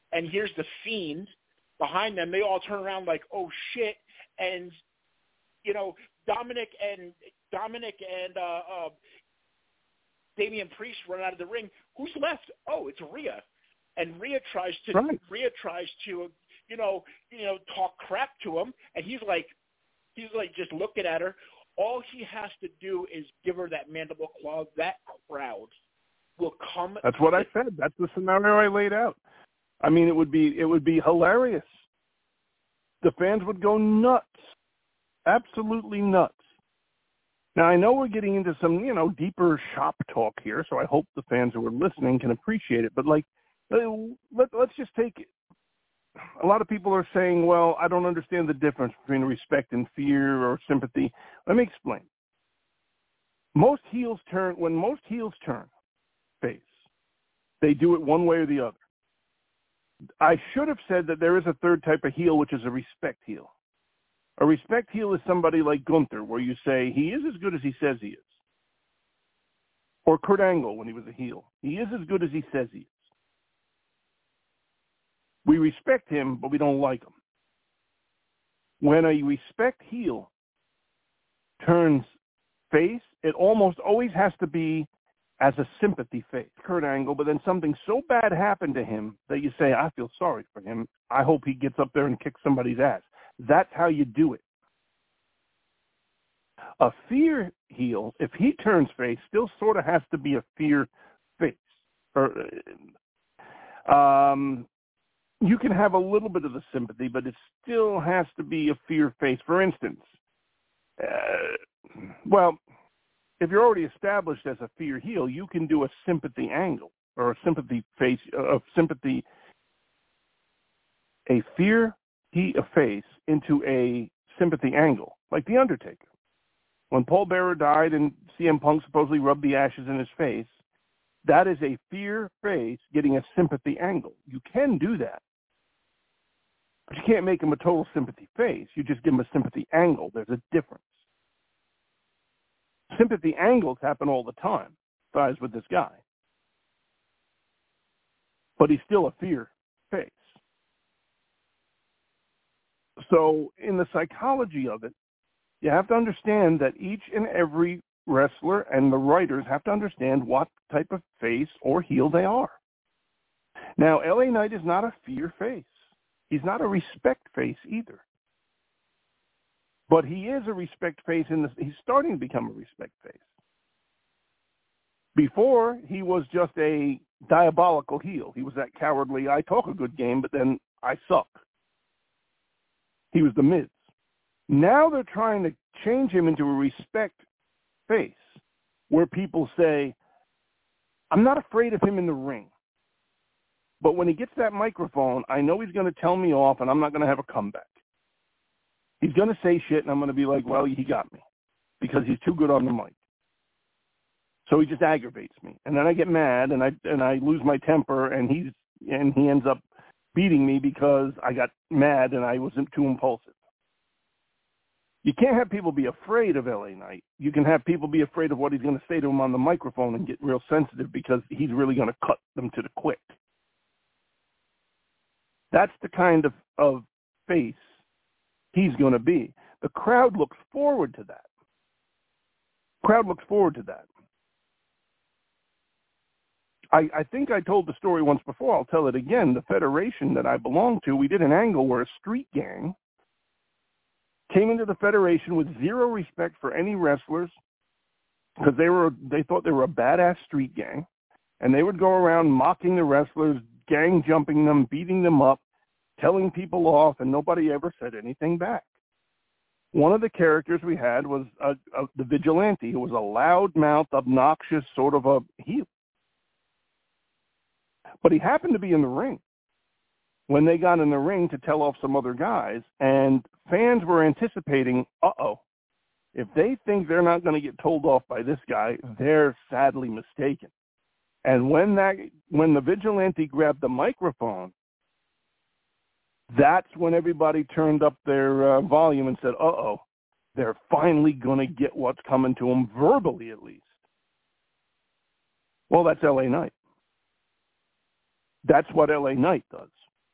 and here's the Fiend behind them. They all turn around like, oh shit, and you know Dominic and Dominic and uh, uh, Damian Priest run out of the ring. Who's left? Oh, it's Rhea, and Rhea tries to right. Rhea tries to you know you know talk crap to him, and he's like he's like just looking at her. All he has to do is give her that mandible claw. That crowd will come. That's what I said. That's the scenario I laid out. I mean, it would be it would be hilarious. The fans would go nuts, absolutely nuts. Now, I know we're getting into some, you know, deeper shop talk here, so I hope the fans who are listening can appreciate it. But, like, let, let's just take it. A lot of people are saying, well, I don't understand the difference between respect and fear or sympathy. Let me explain. Most heels turn, when most heels turn face, they do it one way or the other. I should have said that there is a third type of heel, which is a respect heel. A respect heel is somebody like Gunther, where you say, he is as good as he says he is. Or Kurt Angle when he was a heel. He is as good as he says he is. We respect him, but we don't like him. When a respect heel turns face, it almost always has to be as a sympathy face. Kurt Angle, but then something so bad happened to him that you say, I feel sorry for him. I hope he gets up there and kicks somebody's ass. That's how you do it. A fear heel, if he turns face, still sort of has to be a fear face. Or, um, you can have a little bit of the sympathy, but it still has to be a fear face. For instance, uh, well, if you're already established as a fear heel, you can do a sympathy angle or a sympathy face of uh, sympathy, a fear he a face into a sympathy angle, like The Undertaker. When Paul Bearer died and C M Punk supposedly rubbed the ashes in his face, that is a fear face getting a sympathy angle. You can do that. But you can't make him a total sympathy face. You just give him a sympathy angle. There's a difference. Sympathy angles happen all the time, besides with this guy. But he's still a fear face. So in the psychology of it, you have to understand that each and every wrestler and the writers have to understand what type of face or heel they are. Now, L A Knight is not a fear face. He's not a respect face either. But he is a respect face in the, he's starting to become a respect face. Before, he was just a diabolical heel. He was that cowardly, I talk a good game, but then I suck. He was the Miz. Now they're trying to change him into a respect face where people say, I'm not afraid of him in the ring. But when he gets that microphone, I know he's going to tell me off and I'm not going to have a comeback. He's going to say shit and I'm going to be like, well, he got me because he's too good on the mic. So he just aggravates me. And then I get mad and I and I lose my temper and he's and he ends up beating me because I got mad and I wasn't too impulsive. You can't have people be afraid of L A Knight. You can have people be afraid of what he's going to say to him on the microphone and get real sensitive because he's really going to cut them to the quick. That's the kind of, of face he's going to be. The crowd looks forward to that. Crowd looks forward to that. I, I think I told the story once before. I'll tell it again. The federation that I belong to, we did an angle where a street gang came into the federation with zero respect for any wrestlers because they were they thought they were a badass street gang, and they would go around mocking the wrestlers, gang jumping them, beating them up, telling people off, and nobody ever said anything back. One of the characters we had was a, a, the Vigilante, who was a loud-mouthed, obnoxious sort of a heel. But he happened to be in the ring when they got in the ring to tell off some other guys, and fans were anticipating, uh-oh, if they think they're not going to get told off by this guy, they're sadly mistaken. And when that when the Vigilante grabbed the microphone, that's when everybody turned up their uh, volume and said, uh-oh, they're finally going to get what's coming to them, verbally at least. Well, that's L A Knight. That's what L A Knight does.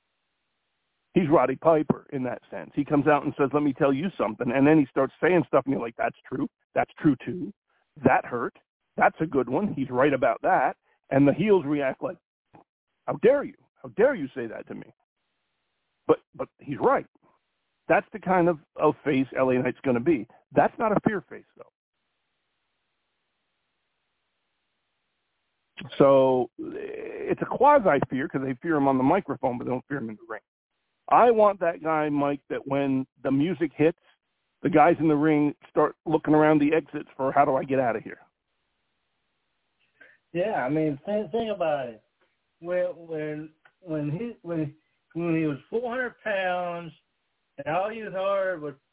He's Roddy Piper in that sense. He comes out and says, let me tell you something. And then he starts saying stuff, and you're like, that's true. That's true, too. That hurt. That's a good one. He's right about that. And the heels react like, how dare you? How dare you say that to me? But but he's right. That's the kind of, of face L A Knight's going to be. That's not a fear face, though. So it's a quasi-fear because they fear him on the microphone, but they don't fear him in the ring. I want that guy, Mike, that when the music hits, the guys in the ring start looking around the exits for how do I get out of here. Yeah, I mean, think, think about it. When when when he when when he was four hundred pounds, and all you heard was,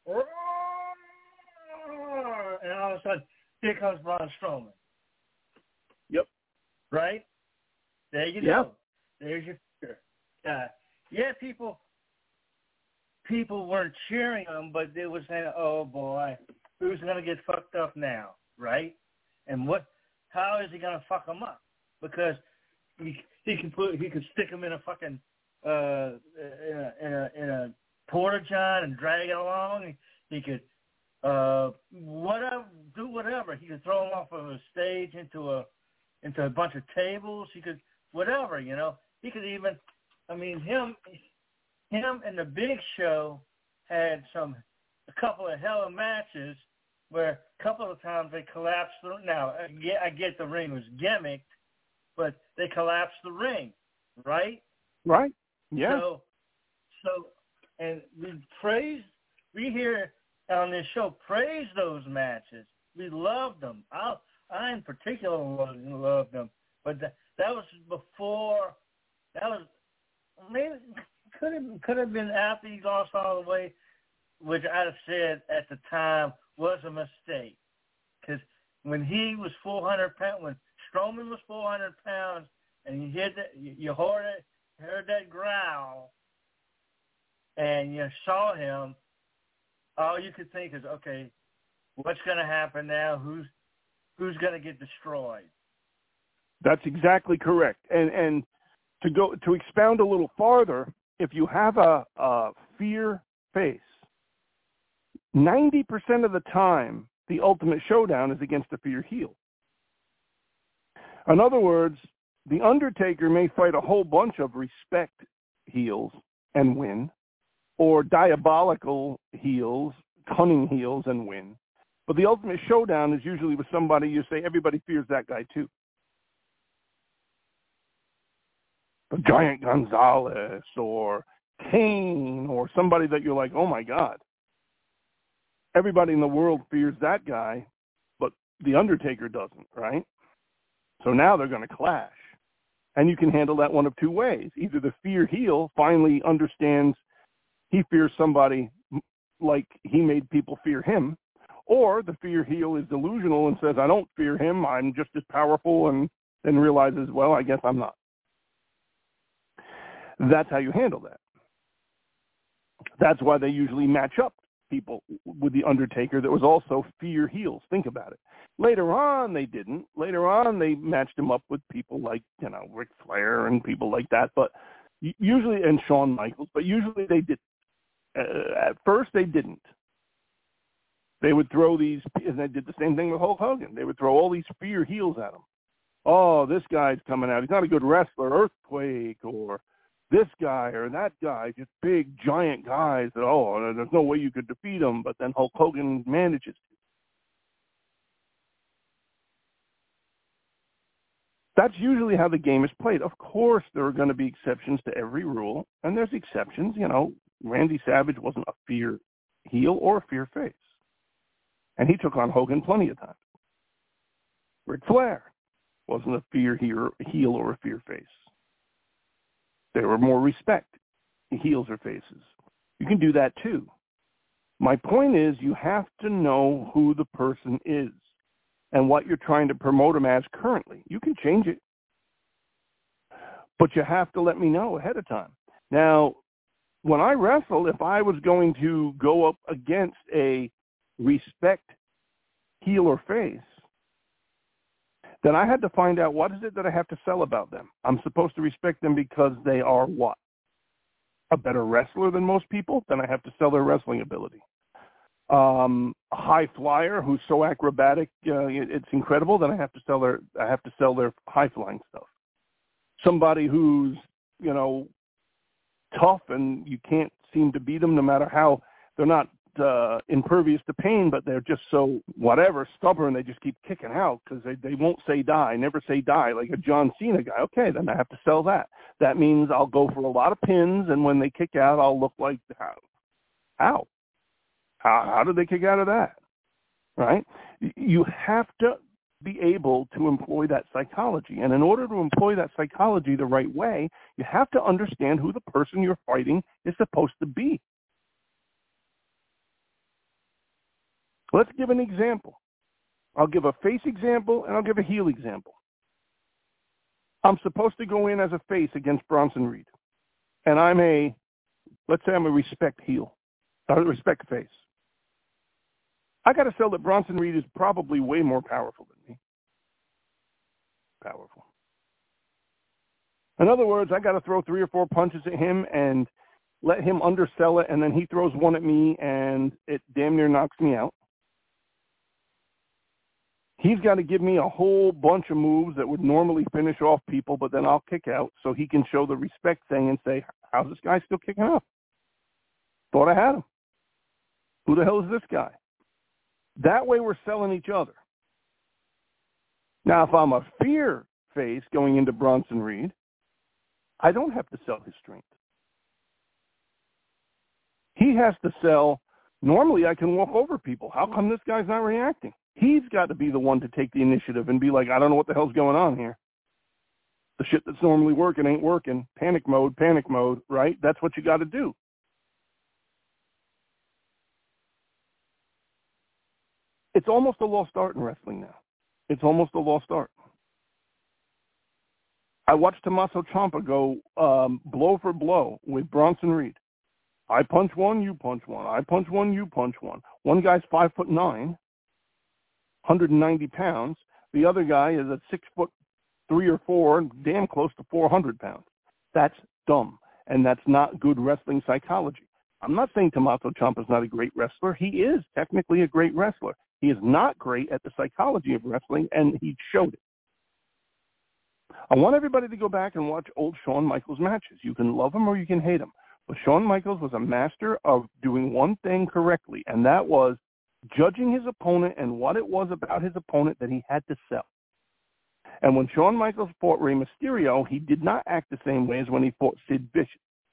and all of a sudden, here comes Braun Strowman. Yep. Right? There you yep. go. There's your fear. Uh, yeah, people. People weren't cheering him, but they were saying, "Oh boy, who's going to get fucked up now?" Right? And what? How is he going to fuck him up? Because he he can put he could stick him in a fucking uh in a in a, in a porta john and drag it along. He could uh whatever do whatever. He could throw him off of a stage into a into a bunch of tables. He could whatever, you know. He could even, I mean, him. Him and the Big Show had some a couple of hell of matches where a couple of times they collapsed the now I get, I get the ring was gimmicked, but they collapsed the ring, right? Right. Yeah. So so and we praise we hear on this show praise those matches. We loved them. I I in particular loved them. But that, that was before that was maybe Could have could have been after he lost all the way, which I'd have said at the time was a mistake. Because when he was four hundred pounds, when Strowman was four hundred pounds, and you heard that, you heard it, heard that growl, and you saw him, all you could think is, okay, what's going to happen now? Who's who's going to get destroyed? That's exactly correct. And and to go to expound a little farther. If you have a, a fear face, ninety percent of the time, the Ultimate Showdown is against a fear heel. In other words, The Undertaker may fight a whole bunch of respect heels and win, or diabolical heels, cunning heels and win. But the Ultimate Showdown is usually with somebody you say, everybody fears that guy too. Giant Gonzalez or Kane or somebody that you're like, oh my God. Everybody in the world fears that guy, but The Undertaker doesn't, right? So now they're going to clash. And you can handle that one of two ways. Either the fear heel finally understands he fears somebody like he made people fear him, or the fear heel is delusional and says, I don't fear him, I'm just as powerful, and then realizes, well, I guess I'm not. That's how you handle that. That's why they usually match up people with The Undertaker that was also fear heels. Think about it. Later on, they didn't. Later on, they matched him up with people like, you know, Ric Flair and people like that. But usually, and Shawn Michaels, but usually they did. Uh, at first, they didn't. They would throw these, and they did the same thing with Hulk Hogan. They would throw all these fear heels at him. Oh, this guy's coming out. He's not a good wrestler. Earthquake, or this guy or that guy, just big, giant guys that, oh, there's no way you could defeat him, but then Hulk Hogan manages to. That's usually how the game is played. Of course, there are going to be exceptions to every rule, and there's exceptions. You know, Randy Savage wasn't a fear heel or a fear face, and he took on Hogan plenty of times. Ric Flair wasn't a fear heel or a fear face. They were more respect, heels or faces. You can do that too. My point is you have to know who the person is and what you're trying to promote them as currently. You can change it, but you have to let me know ahead of time. Now, when I wrestle, if I was going to go up against a respect heel or face, then I had to find out what is it that I have to sell about them. I'm supposed to respect them because they are what? a better wrestler than most people, then I have to sell their wrestling ability. Um, a high flyer who's so acrobatic, uh, it's incredible, then I have to sell their I have to sell their high flying stuff. Somebody who's, you know, tough and you can't seem to beat them no matter how they're not uh, impervious to pain, but they're just so whatever stubborn, they just keep kicking out because they, they won't say die, never say die, like a John Cena guy. Okay, then I have to sell that. That means I'll go for a lot of pins, and when they kick out, I'll look like how? How? How, how did they kick out of that? Right? You have to be able to employ that psychology. And in order to employ that psychology the right way, you have to understand who the person you're fighting is supposed to be. Let's give an example. I'll give a face example, and I'll give a heel example. I'm supposed to go in as a face against Bronson Reed. And I'm a, let's say I'm a respect heel, a respect face. I got to sell that Bronson Reed is probably way more powerful than me. Powerful. In other words, I got to throw three or four punches at him and let him undersell it, and then he throws one at me, and it damn near knocks me out. He's got to give me a whole bunch of moves that would normally finish off people, but then I'll kick out so he can show the respect thing and say, how's this guy still kicking out? Thought I had him. Who the hell is this guy? That way we're selling each other. Now, if I'm a fear face going into Bronson Reed, I don't have to sell his strength. He has to sell, normally I can walk over people. How come this guy's not reacting? He's got to be the one to take the initiative and be like, I don't know what the hell's going on here. The shit that's normally working ain't working. Panic mode, panic mode, right? That's what you got to do. It's almost a lost art in wrestling now. It's almost a lost art. I watched Tommaso Ciampa go um, blow for blow with Bronson Reed. I punch one, you punch one. I punch one, you punch one. One guy's five foot nine, one hundred ninety pounds. The other guy is at six foot three or four, damn close to four hundred pounds. That's dumb, and that's not good wrestling psychology. I'm not saying Tommaso Ciampa's not a great wrestler. He is technically a great wrestler. He is not great at the psychology of wrestling, and he showed it. I want everybody to go back and watch old Shawn Michaels matches. You can love him or you can hate him. But Shawn Michaels was a master of doing one thing correctly, and that was judging his opponent and what it was about his opponent that he had to sell. And when Shawn Michaels fought Rey Mysterio, he did not act the same way as when he fought Sid Vicious.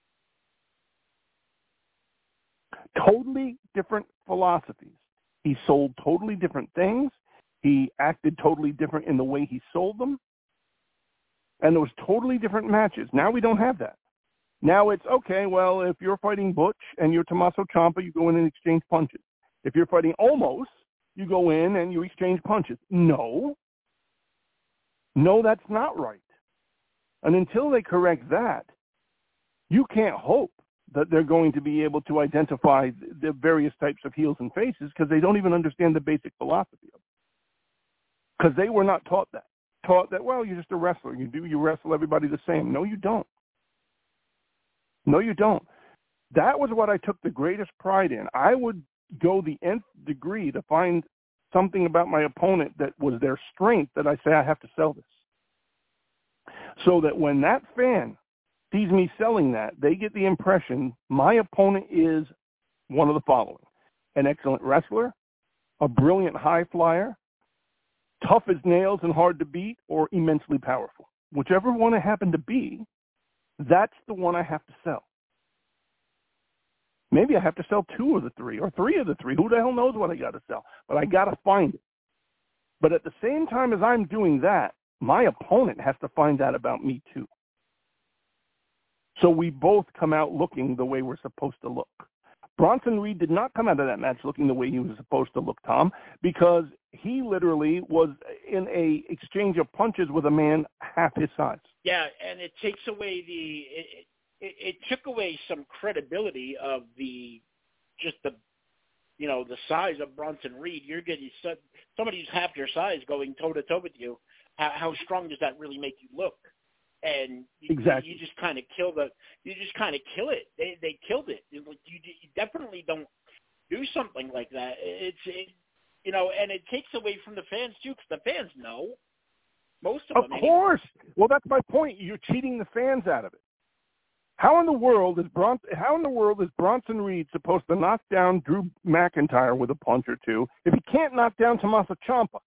Totally different philosophies. He sold totally different things. He acted totally different in the way he sold them. And there was totally different matches. Now we don't have that. Now it's, okay, well, if you're fighting Butch and you're Tommaso Ciampa, you go in and exchange punches. If you're fighting Omos, you go in and you exchange punches. No. No, that's not right. And until they correct that, you can't hope that they're going to be able to identify the various types of heels and faces because they don't even understand the basic philosophy of it. Because they were not taught that. Taught that, well, you're just a wrestler. You do, you wrestle everybody the same. No, you don't. No, you don't. That was what I took the greatest pride in. I would go the nth degree to find something about my opponent that was their strength that I say I have to sell this. So that when that fan sees me selling that, they get the impression my opponent is one of the following: an excellent wrestler, a brilliant high flyer, tough as nails and hard to beat, or immensely powerful. Whichever one I happen to be, that's the one I have to sell. Maybe I have to sell two of the three or three of the three. Who the hell knows what I got to sell? But I got to find it. But at the same time as I'm doing that, my opponent has to find that about me too. So we both come out looking the way we're supposed to look. Bronson Reed did not come out of that match looking the way he was supposed to look, Tom, because he literally was in a exchange of punches with a man half his size. Yeah, and it takes away the it, it, it took away some credibility of the just the you know the size of Bronson Reed. You're getting somebody who's half your size going toe to toe with you. How, how strong does that really make you look? and you, exactly. you just kind of kill the, you just kind of kill it. They they killed it. You, you definitely don't do something like that. It's it, you know, and it takes away from the fans too, because the fans know. Most of, of them. Of course. Anyway. Well, that's my point. You're cheating the fans out of it. How in the world is Bron- How in the world is Bronson Reed supposed to knock down Drew McIntyre with a punch or two if he can't knock down Tommaso Ciampa?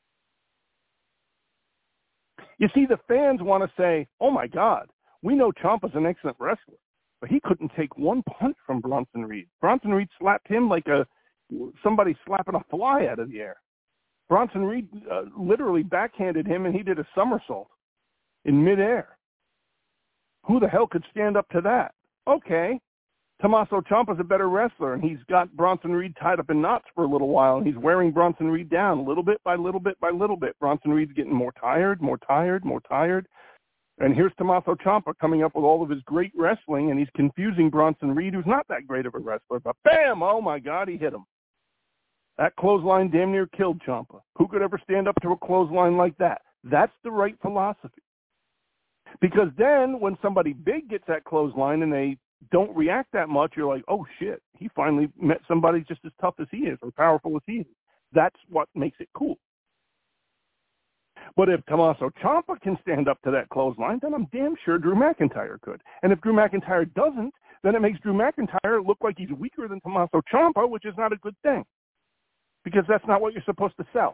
You see, the fans want to say, "Oh my God, we know Ciampa's an excellent wrestler, but he couldn't take one punch from Bronson Reed. Bronson Reed slapped him like a somebody slapping a fly out of the air. Bronson Reed uh, literally backhanded him, and he did a somersault in midair. Who the hell could stand up to that? Okay, Tommaso Ciampa's a better wrestler, and he's got Bronson Reed tied up in knots for a little while, and he's wearing Bronson Reed down little bit by little bit by little bit. Bronson Reed's getting more tired, more tired, more tired. And here's Tommaso Ciampa coming up with all of his great wrestling, and he's confusing Bronson Reed, who's not that great of a wrestler. But bam, oh my God, he hit him. That clothesline damn near killed Ciampa. Who could ever stand up to a clothesline like that? That's the right philosophy. Because then when somebody big gets that clothesline and they don't react that much, you're like, oh shit, he finally met somebody just as tough as he is or powerful as he is. That's what makes it cool. But if Tommaso Ciampa can stand up to that clothesline, then I'm damn sure Drew McIntyre could. And if Drew McIntyre doesn't, then it makes Drew McIntyre look like he's weaker than Tommaso Ciampa, which is not a good thing. Because that's not what you're supposed to sell.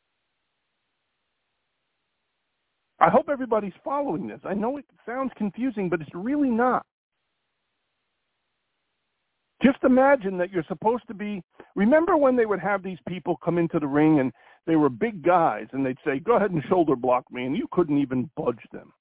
I hope everybody's following this. I know it sounds confusing, but it's really not. Just imagine that you're supposed to be, remember when they would have these people come into the ring and they were big guys and they'd say, go ahead and shoulder block me, and you couldn't even budge them.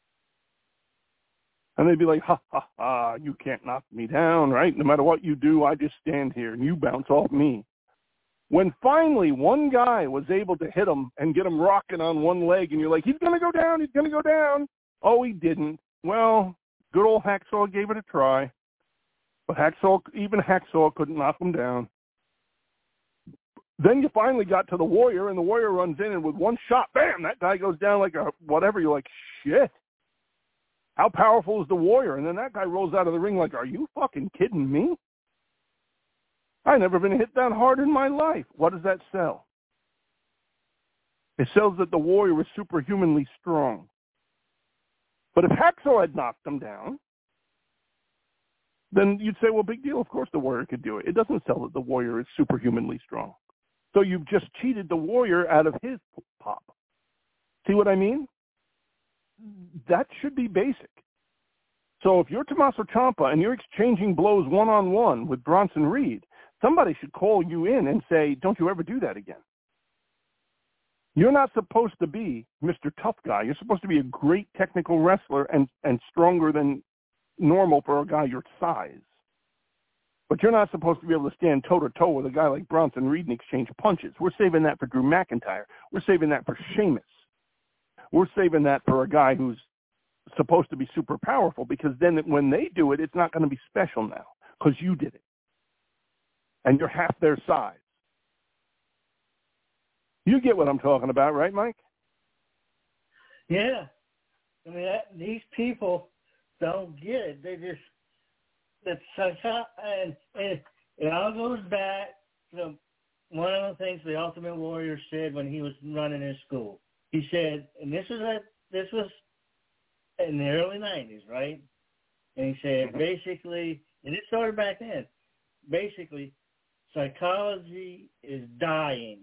And they'd be like, ha, ha, ha, you can't knock me down, right? No matter what you do, I just stand here and you bounce off me. When finally one guy was able to hit him and get him rocking on one leg, and you're like, he's going to go down, he's going to go down. Oh, he didn't. Well, good old Hacksaw gave it a try. But Hacksaw, even Hacksaw couldn't knock him down. Then you finally got to the Warrior, and the Warrior runs in, and with one shot, bam, that guy goes down like a whatever. You're like, shit. How powerful is the Warrior? And then that guy rolls out of the ring like, are you fucking kidding me? I've never been hit that hard in my life. What does that sell? It sells that the Warrior is superhumanly strong. But if Hacksaw had knocked him down, then you'd say, well, big deal. Of course the Warrior could do it. It doesn't sell that the Warrior is superhumanly strong. So you've just cheated the Warrior out of his pop. See what I mean? That should be basic. So if you're Tommaso Ciampa and you're exchanging blows one-on-one with Bronson Reed, somebody should call you in and say, don't you ever do that again. You're not supposed to be Mister Tough Guy. You're supposed to be a great technical wrestler and, and stronger than normal for a guy your size. But you're not supposed to be able to stand toe-to-toe with a guy like Bronson Reed and exchange punches. We're saving that for Drew McIntyre. We're saving that for Sheamus. We're saving that for a guy who's supposed to be super powerful, because then when they do it, it's not going to be special now because you did it. And you're half their size. You get what I'm talking about, right, Mike? Yeah. I mean, that, these people don't get it. They just, that's and, and it all goes back to one of the things the Ultimate Warrior said when he was running his school. He said, and this is a, this was in the early nineties, right? And he said, basically, and it started back then, basically, psychology is dying.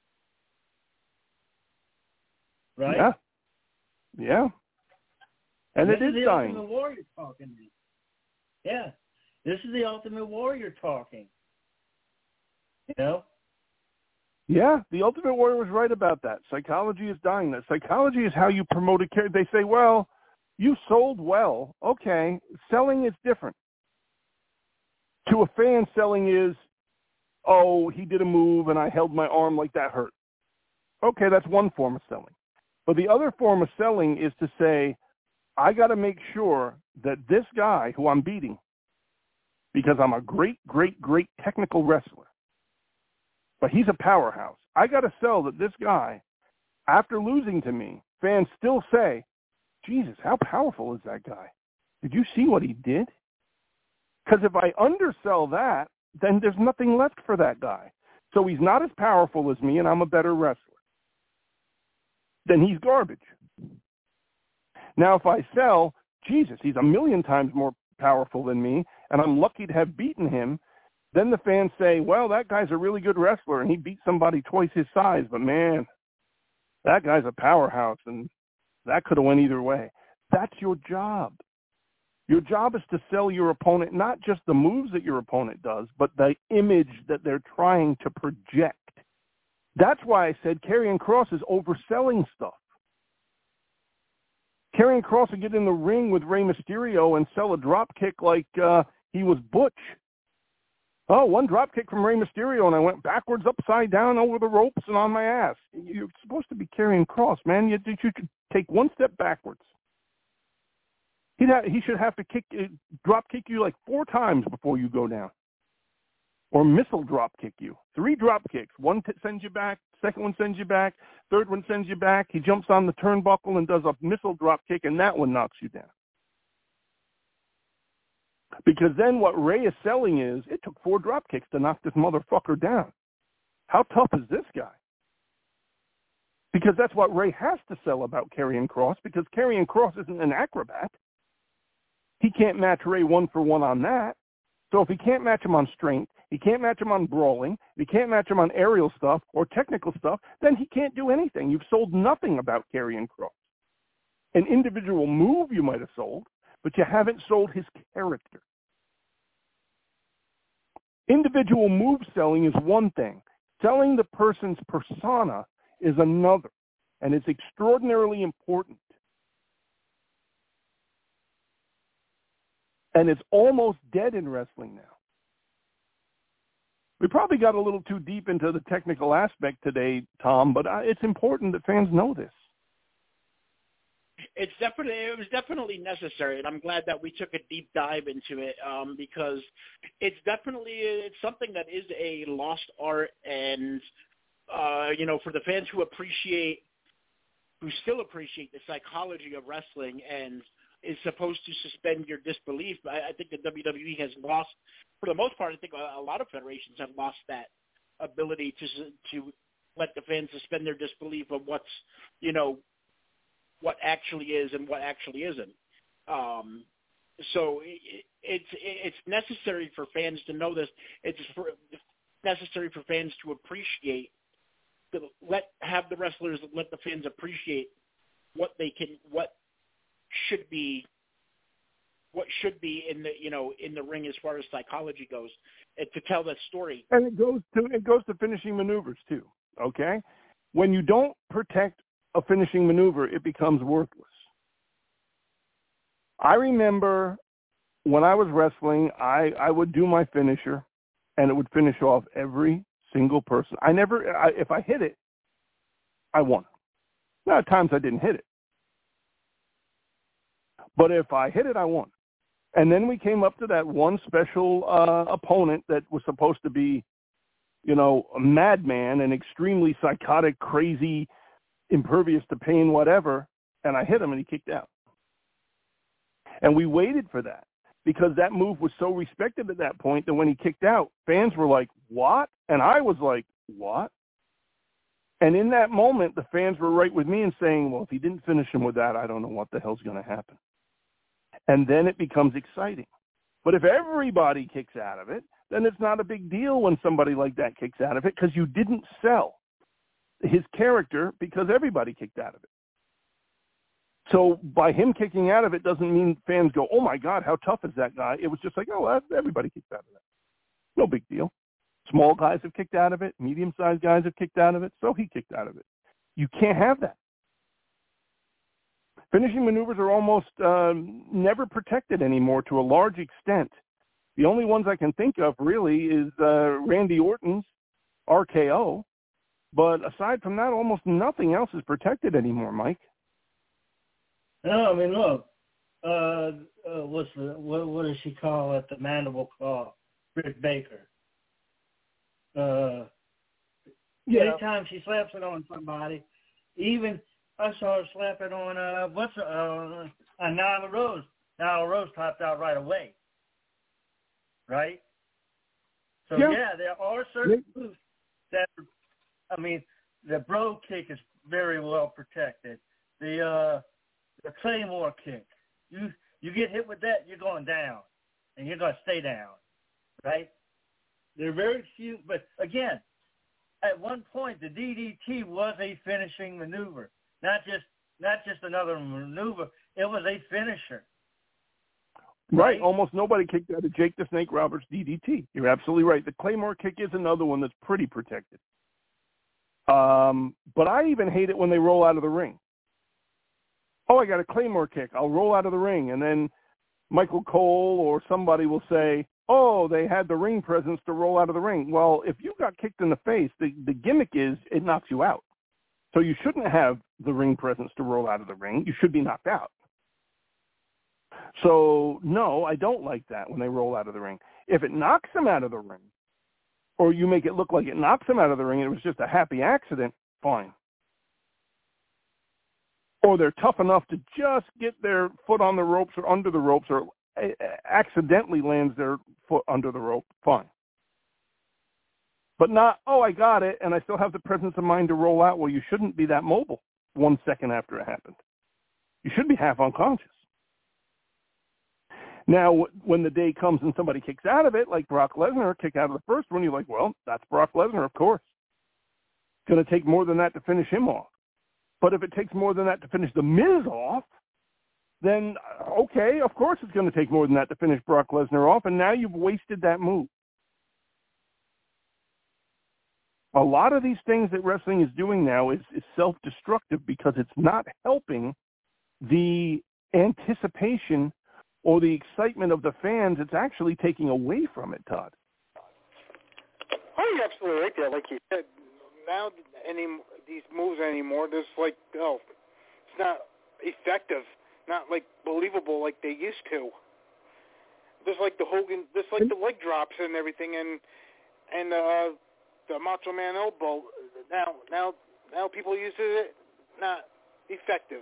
Right? Yeah. Yeah. And this it is, is the dying. Ultimate Warrior talking. Yeah. This is the Ultimate Warrior talking. You know? Yeah, the Ultimate Warrior was right about that. Psychology is dying. That psychology is how you promote a character. They say, well, you sold well. Okay, selling is different. To a fan, selling is, oh, he did a move and I held my arm like that hurt. Okay, that's one form of selling. But the other form of selling is to say, I got to make sure that this guy who I'm beating, because I'm a great, great, great technical wrestler, but he's a powerhouse. I got to sell that this guy, after losing to me, fans still say, Jesus, how powerful is that guy? Did you see what he did? Because if I undersell that, then there's nothing left for that guy. So he's not as powerful as me, and I'm a better wrestler. Then he's garbage. Now, if I sell, Jesus, he's a million times more powerful than me, and I'm lucky to have beaten him, then the fans say, well, that guy's a really good wrestler, and he beat somebody twice his size, but man, that guy's a powerhouse, and that could have went either way. That's your job. Your job is to sell your opponent not just the moves that your opponent does, but the image that they're trying to project. That's why I said Karrion Kross is overselling stuff. Karrion Kross would get in the ring with Rey Mysterio and sell a drop kick like uh, he was Butch. Oh, one drop kick from Rey Mysterio, and I went backwards, upside down, over the ropes, and on my ass. You're supposed to be Karrion Kross, man. You, you should take one step backwards. He'd have, he should have to kick, uh, drop kick you like four times before you go down. Or missile drop kick you. Three drop kicks. One t- sends you back, second one sends you back, third one sends you back. He jumps on the turnbuckle and does a missile drop kick, and that one knocks you down. Because then what Ray is selling is, it took four drop kicks to knock this motherfucker down. How tough is this guy? Because that's what Ray has to sell about Karrion Kross, because Karrion Kross isn't an acrobat. He can't match Ray one for one on that. So if he can't match him on strength, he can't match him on brawling, he can't match him on aerial stuff or technical stuff, then he can't do anything. You've sold nothing about Karrion Kross. An individual move you might have sold, but you haven't sold his character. Individual move selling is one thing. Selling the person's persona is another, and it's extraordinarily important. And it's almost dead in wrestling now. We probably got a little too deep into the technical aspect today, Tom, but it's important that fans know this. It's definitely it was definitely necessary, and I'm glad that we took a deep dive into it um, because it's definitely it's something that is a lost art, and uh, you know, for the fans who appreciate, who still appreciate the psychology of wrestling and is supposed to suspend your disbelief. I, I think the W W E has lost, for the most part. I think a, a lot of federations have lost that ability to to let the fans suspend their disbelief of what's you know. what actually is and what actually isn't. Um, so it, it's it's necessary for fans to know this. It's for, necessary for fans to appreciate, to let have the wrestlers let the fans appreciate what they can, what should be, what should be in the you know in the ring as far as psychology goes, and to tell that story. And it goes to it goes to finishing maneuvers too. Okay, when you don't protect a finishing maneuver, it becomes worthless. I remember when I was wrestling, I, I would do my finisher, and it would finish off every single person. I never, I, if I hit it, I won. Now, at times I didn't hit it. But if I hit it, I won. And then we came up to that one special uh, opponent that was supposed to be, you know, a madman, an extremely psychotic, crazy, impervious to pain, whatever, and I hit him and he kicked out. And we waited for that because that move was so respected at that point that when he kicked out, fans were like, what? And I was like, what? And in that moment, the fans were right with me and saying, well, if he didn't finish him with that, I don't know what the hell's going to happen. And then it becomes exciting. But if everybody kicks out of it, then it's not a big deal when somebody like that kicks out of it because you didn't sell his character because everybody kicked out of it. So by him kicking out of it doesn't mean fans go, oh my God, how tough is that guy? It was just like, oh, everybody kicked out of that. No big deal. Small guys have kicked out of it. Medium-sized guys have kicked out of it. So he kicked out of it. You can't have that. Finishing maneuvers are almost um, never protected anymore to a large extent. The only ones I can think of really is uh, Randy Orton's R K O. But aside from that, almost nothing else is protected anymore, Mike. No, I mean, look, uh, uh, what's the, what, what does she call it? The mandible claw, Britt Baker. Uh, yeah. Anytime she slaps it on somebody, even, I saw her slap it on uh, what's uh, uh Nyla Rose. Nyla Rose popped out right away. Right. So yeah, yeah there are certain moves that, I mean, the bro kick is very well protected. The uh, the Claymore kick, you you get hit with that, you're going down, and you're going to stay down, right? There are very few, but again, at one point the D D T was a finishing maneuver, not just not just another maneuver. It was a finisher. Right. right. Almost nobody kicked out of Jake the Snake Roberts D D T. You're absolutely right. The Claymore kick is another one that's pretty protected. Um, but I even hate it when they roll out of the ring. Oh, I got a Claymore kick. I'll roll out of the ring. And then Michael Cole or somebody will say, oh, they had the ring presence to roll out of the ring. Well, if you got kicked in the face, the, the gimmick is it knocks you out. So you shouldn't have the ring presence to roll out of the ring. You should be knocked out. So, no, I don't like that when they roll out of the ring. If it knocks them out of the ring, or you make it look like it knocks them out of the ring and it was just a happy accident, fine. Or they're tough enough to just get their foot on the ropes or under the ropes or accidentally lands their foot under the rope, fine. But not, oh, I got it, and I still have the presence of mind to roll out. Well, you shouldn't be that mobile one second after it happened. You should be half unconscious. Now, when the day comes and somebody kicks out of it, like Brock Lesnar kicked out of the first one, you're like, well, that's Brock Lesnar, of course. It's going to take more than that to finish him off. But if it takes more than that to finish The Miz off, then, okay, of course it's going to take more than that to finish Brock Lesnar off, and now you've wasted that move. A lot of these things that wrestling is doing now is, is self-destructive because it's not helping the anticipation or the excitement of the fans. It's actually taking away from it, Todd. Oh, you're absolutely right there. Like you said, now any these moves anymore, there's like, oh, it's not effective, not like believable like they used to. Just like the Hogan, just like the leg drops and everything, and and uh, the Macho Man elbow. Now, now, now people use it, not effective.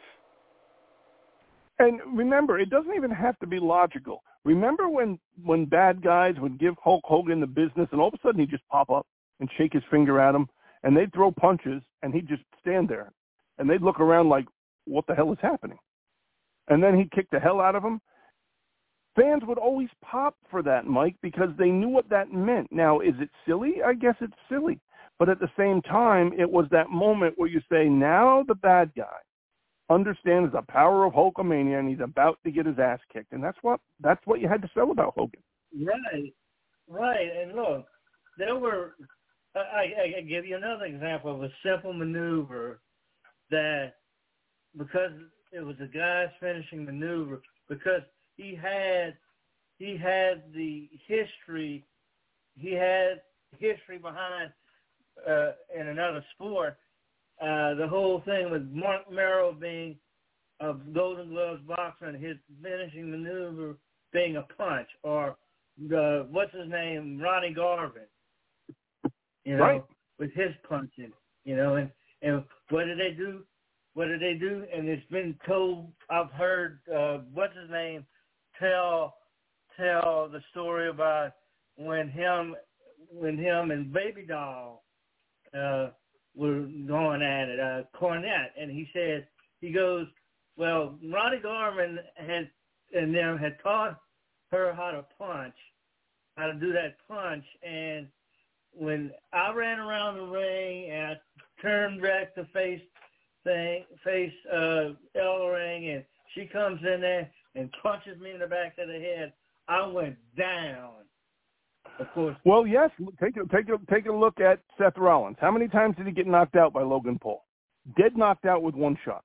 And remember, it doesn't even have to be logical. Remember when, when bad guys would give Hulk Hogan the business and all of a sudden he'd just pop up and shake his finger at him and they'd throw punches and he'd just stand there and they'd look around like, what the hell is happening? And then he'd kick the hell out of them. Fans would always pop for that, Mike, because they knew what that meant. Now, is it silly? I guess it's silly. But at the same time, it was that moment where you say, now the bad guy understands the power of Hulkamania, and he's about to get his ass kicked, and that's what that's what you had to sell about Hogan. Right, right. And look, there were. I, I, I give you another example of a simple maneuver that, because it was a guy's finishing maneuver, because he had he had the history, he had history behind uh, in another sport. Uh, the whole thing with Mark Merrill being a Golden Gloves boxer and his finishing maneuver being a punch, or the, what's his name, Ronnie Garvin, you know, right. with his punching, you know, and, and what did they do? What did they do? And it's been told, I've heard, uh, what's his name, tell tell the story about when him when him and Baby Doll uh, were going at it, uh, Cornette, and he said, he goes, well, Ronnie Garvin had and them had taught her how to punch, how to do that punch, and when I ran around the ring and I turned back to face thing, face uh, Ellering, and she comes in there and punches me in the back of the head, I went down. Of course. Well, yes. Take a, take a, take a look at Seth Rollins. How many times did he get knocked out by Logan Paul? Dead knocked out with one shot.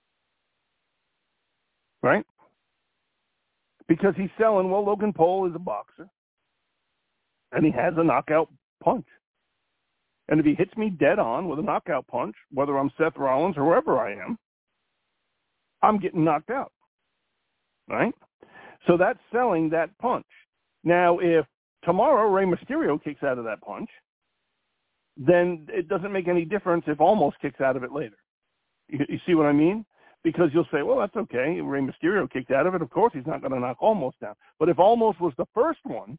Right? Because he's selling, well, Logan Paul is a boxer. And he has a knockout punch. And if he hits me dead on with a knockout punch, whether I'm Seth Rollins or whoever I am, I'm getting knocked out. Right? So that's selling that punch. Now, if tomorrow Rey Mysterio kicks out of that punch, then it doesn't make any difference if Almost kicks out of it later. You, you see what I mean? Because you'll say, well, that's okay. Rey Mysterio kicked out of it. Of course, he's not going to knock Omos down. But if Omos was the first one,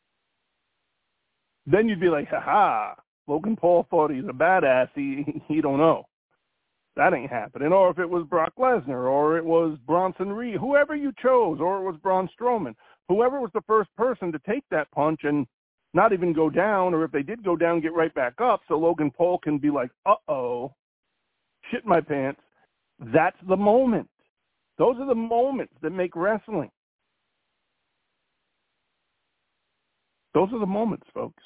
then you'd be like, ha-ha, Logan Paul thought he's a badass. He, he don't know. That ain't happening. Or if it was Brock Lesnar, or it was Bronson Reed, whoever you chose, or it was Braun Strowman, whoever was the first person to take that punch and not even go down, or if they did go down, get right back up, so Logan Paul can be like, uh-oh, shit my pants. That's the moment. Those are the moments that make wrestling. Those are the moments, folks.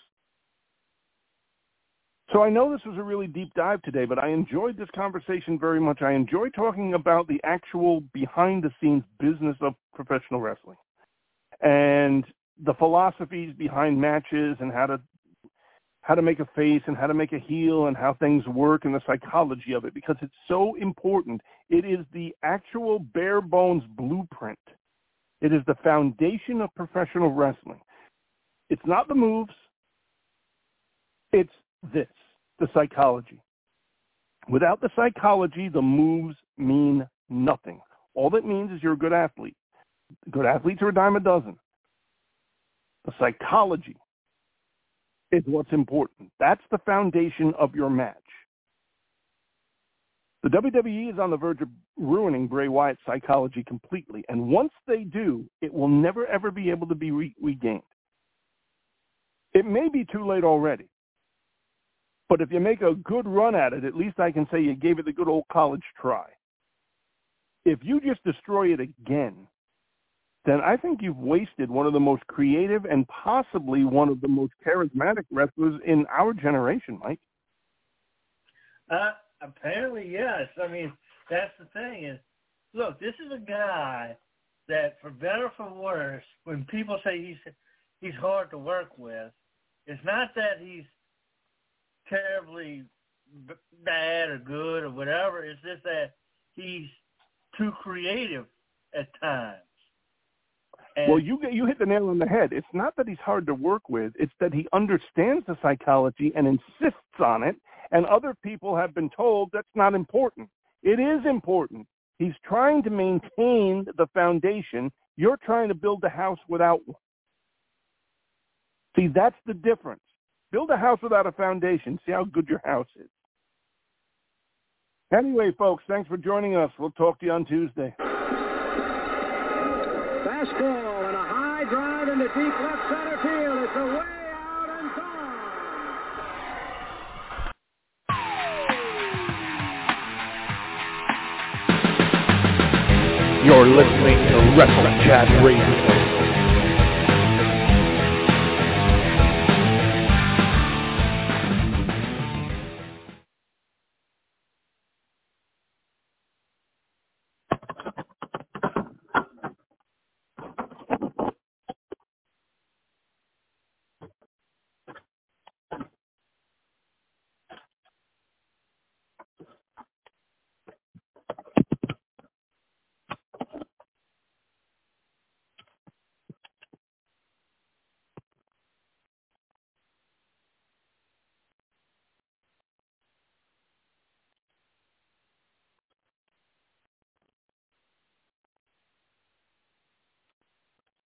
So I know this was a really deep dive today, but I enjoyed this conversation very much. I enjoy talking about the actual behind-the-scenes business of professional wrestling and the philosophies behind matches and how to how to make a face and how to make a heel and how things work and the psychology of it, because it's so important. It is the actual bare bones blueprint. It is the foundation of professional wrestling. It's not the moves. It's this, the psychology. Without the psychology, the moves mean nothing. All that means is you're a good athlete. Good athletes are a dime a dozen. The psychology is what's important. That's the foundation of your match. The W W E is on the verge of ruining Bray Wyatt's psychology completely, and once they do, it will never, ever be able to be re- regained. It may be too late already, but if you make a good run at it, at least I can say you gave it the good old college try. If you just destroy it again, then I think you've wasted one of the most creative and possibly one of the most charismatic wrestlers in our generation, Mike. Uh, apparently, yes. I mean, that's the thing is, look, this is a guy that, for better or for worse, when people say he's he's hard to work with, it's not that he's terribly b- bad or good or whatever. It's just that he's too creative at times. And well, you you hit the nail on the head. It's not that he's hard to work with. It's that he understands the psychology and insists on it, and other people have been told that's not important. It is important. He's trying to maintain the foundation. You're trying to build a house without one. See, that's the difference. Build a house without a foundation. See how good your house is. Anyway, folks, thanks for joining us. We'll talk to you on Tuesday. Fastball and a high drive into deep left center field. It's away out and gone. You're listening to Wrestling Chat Radio.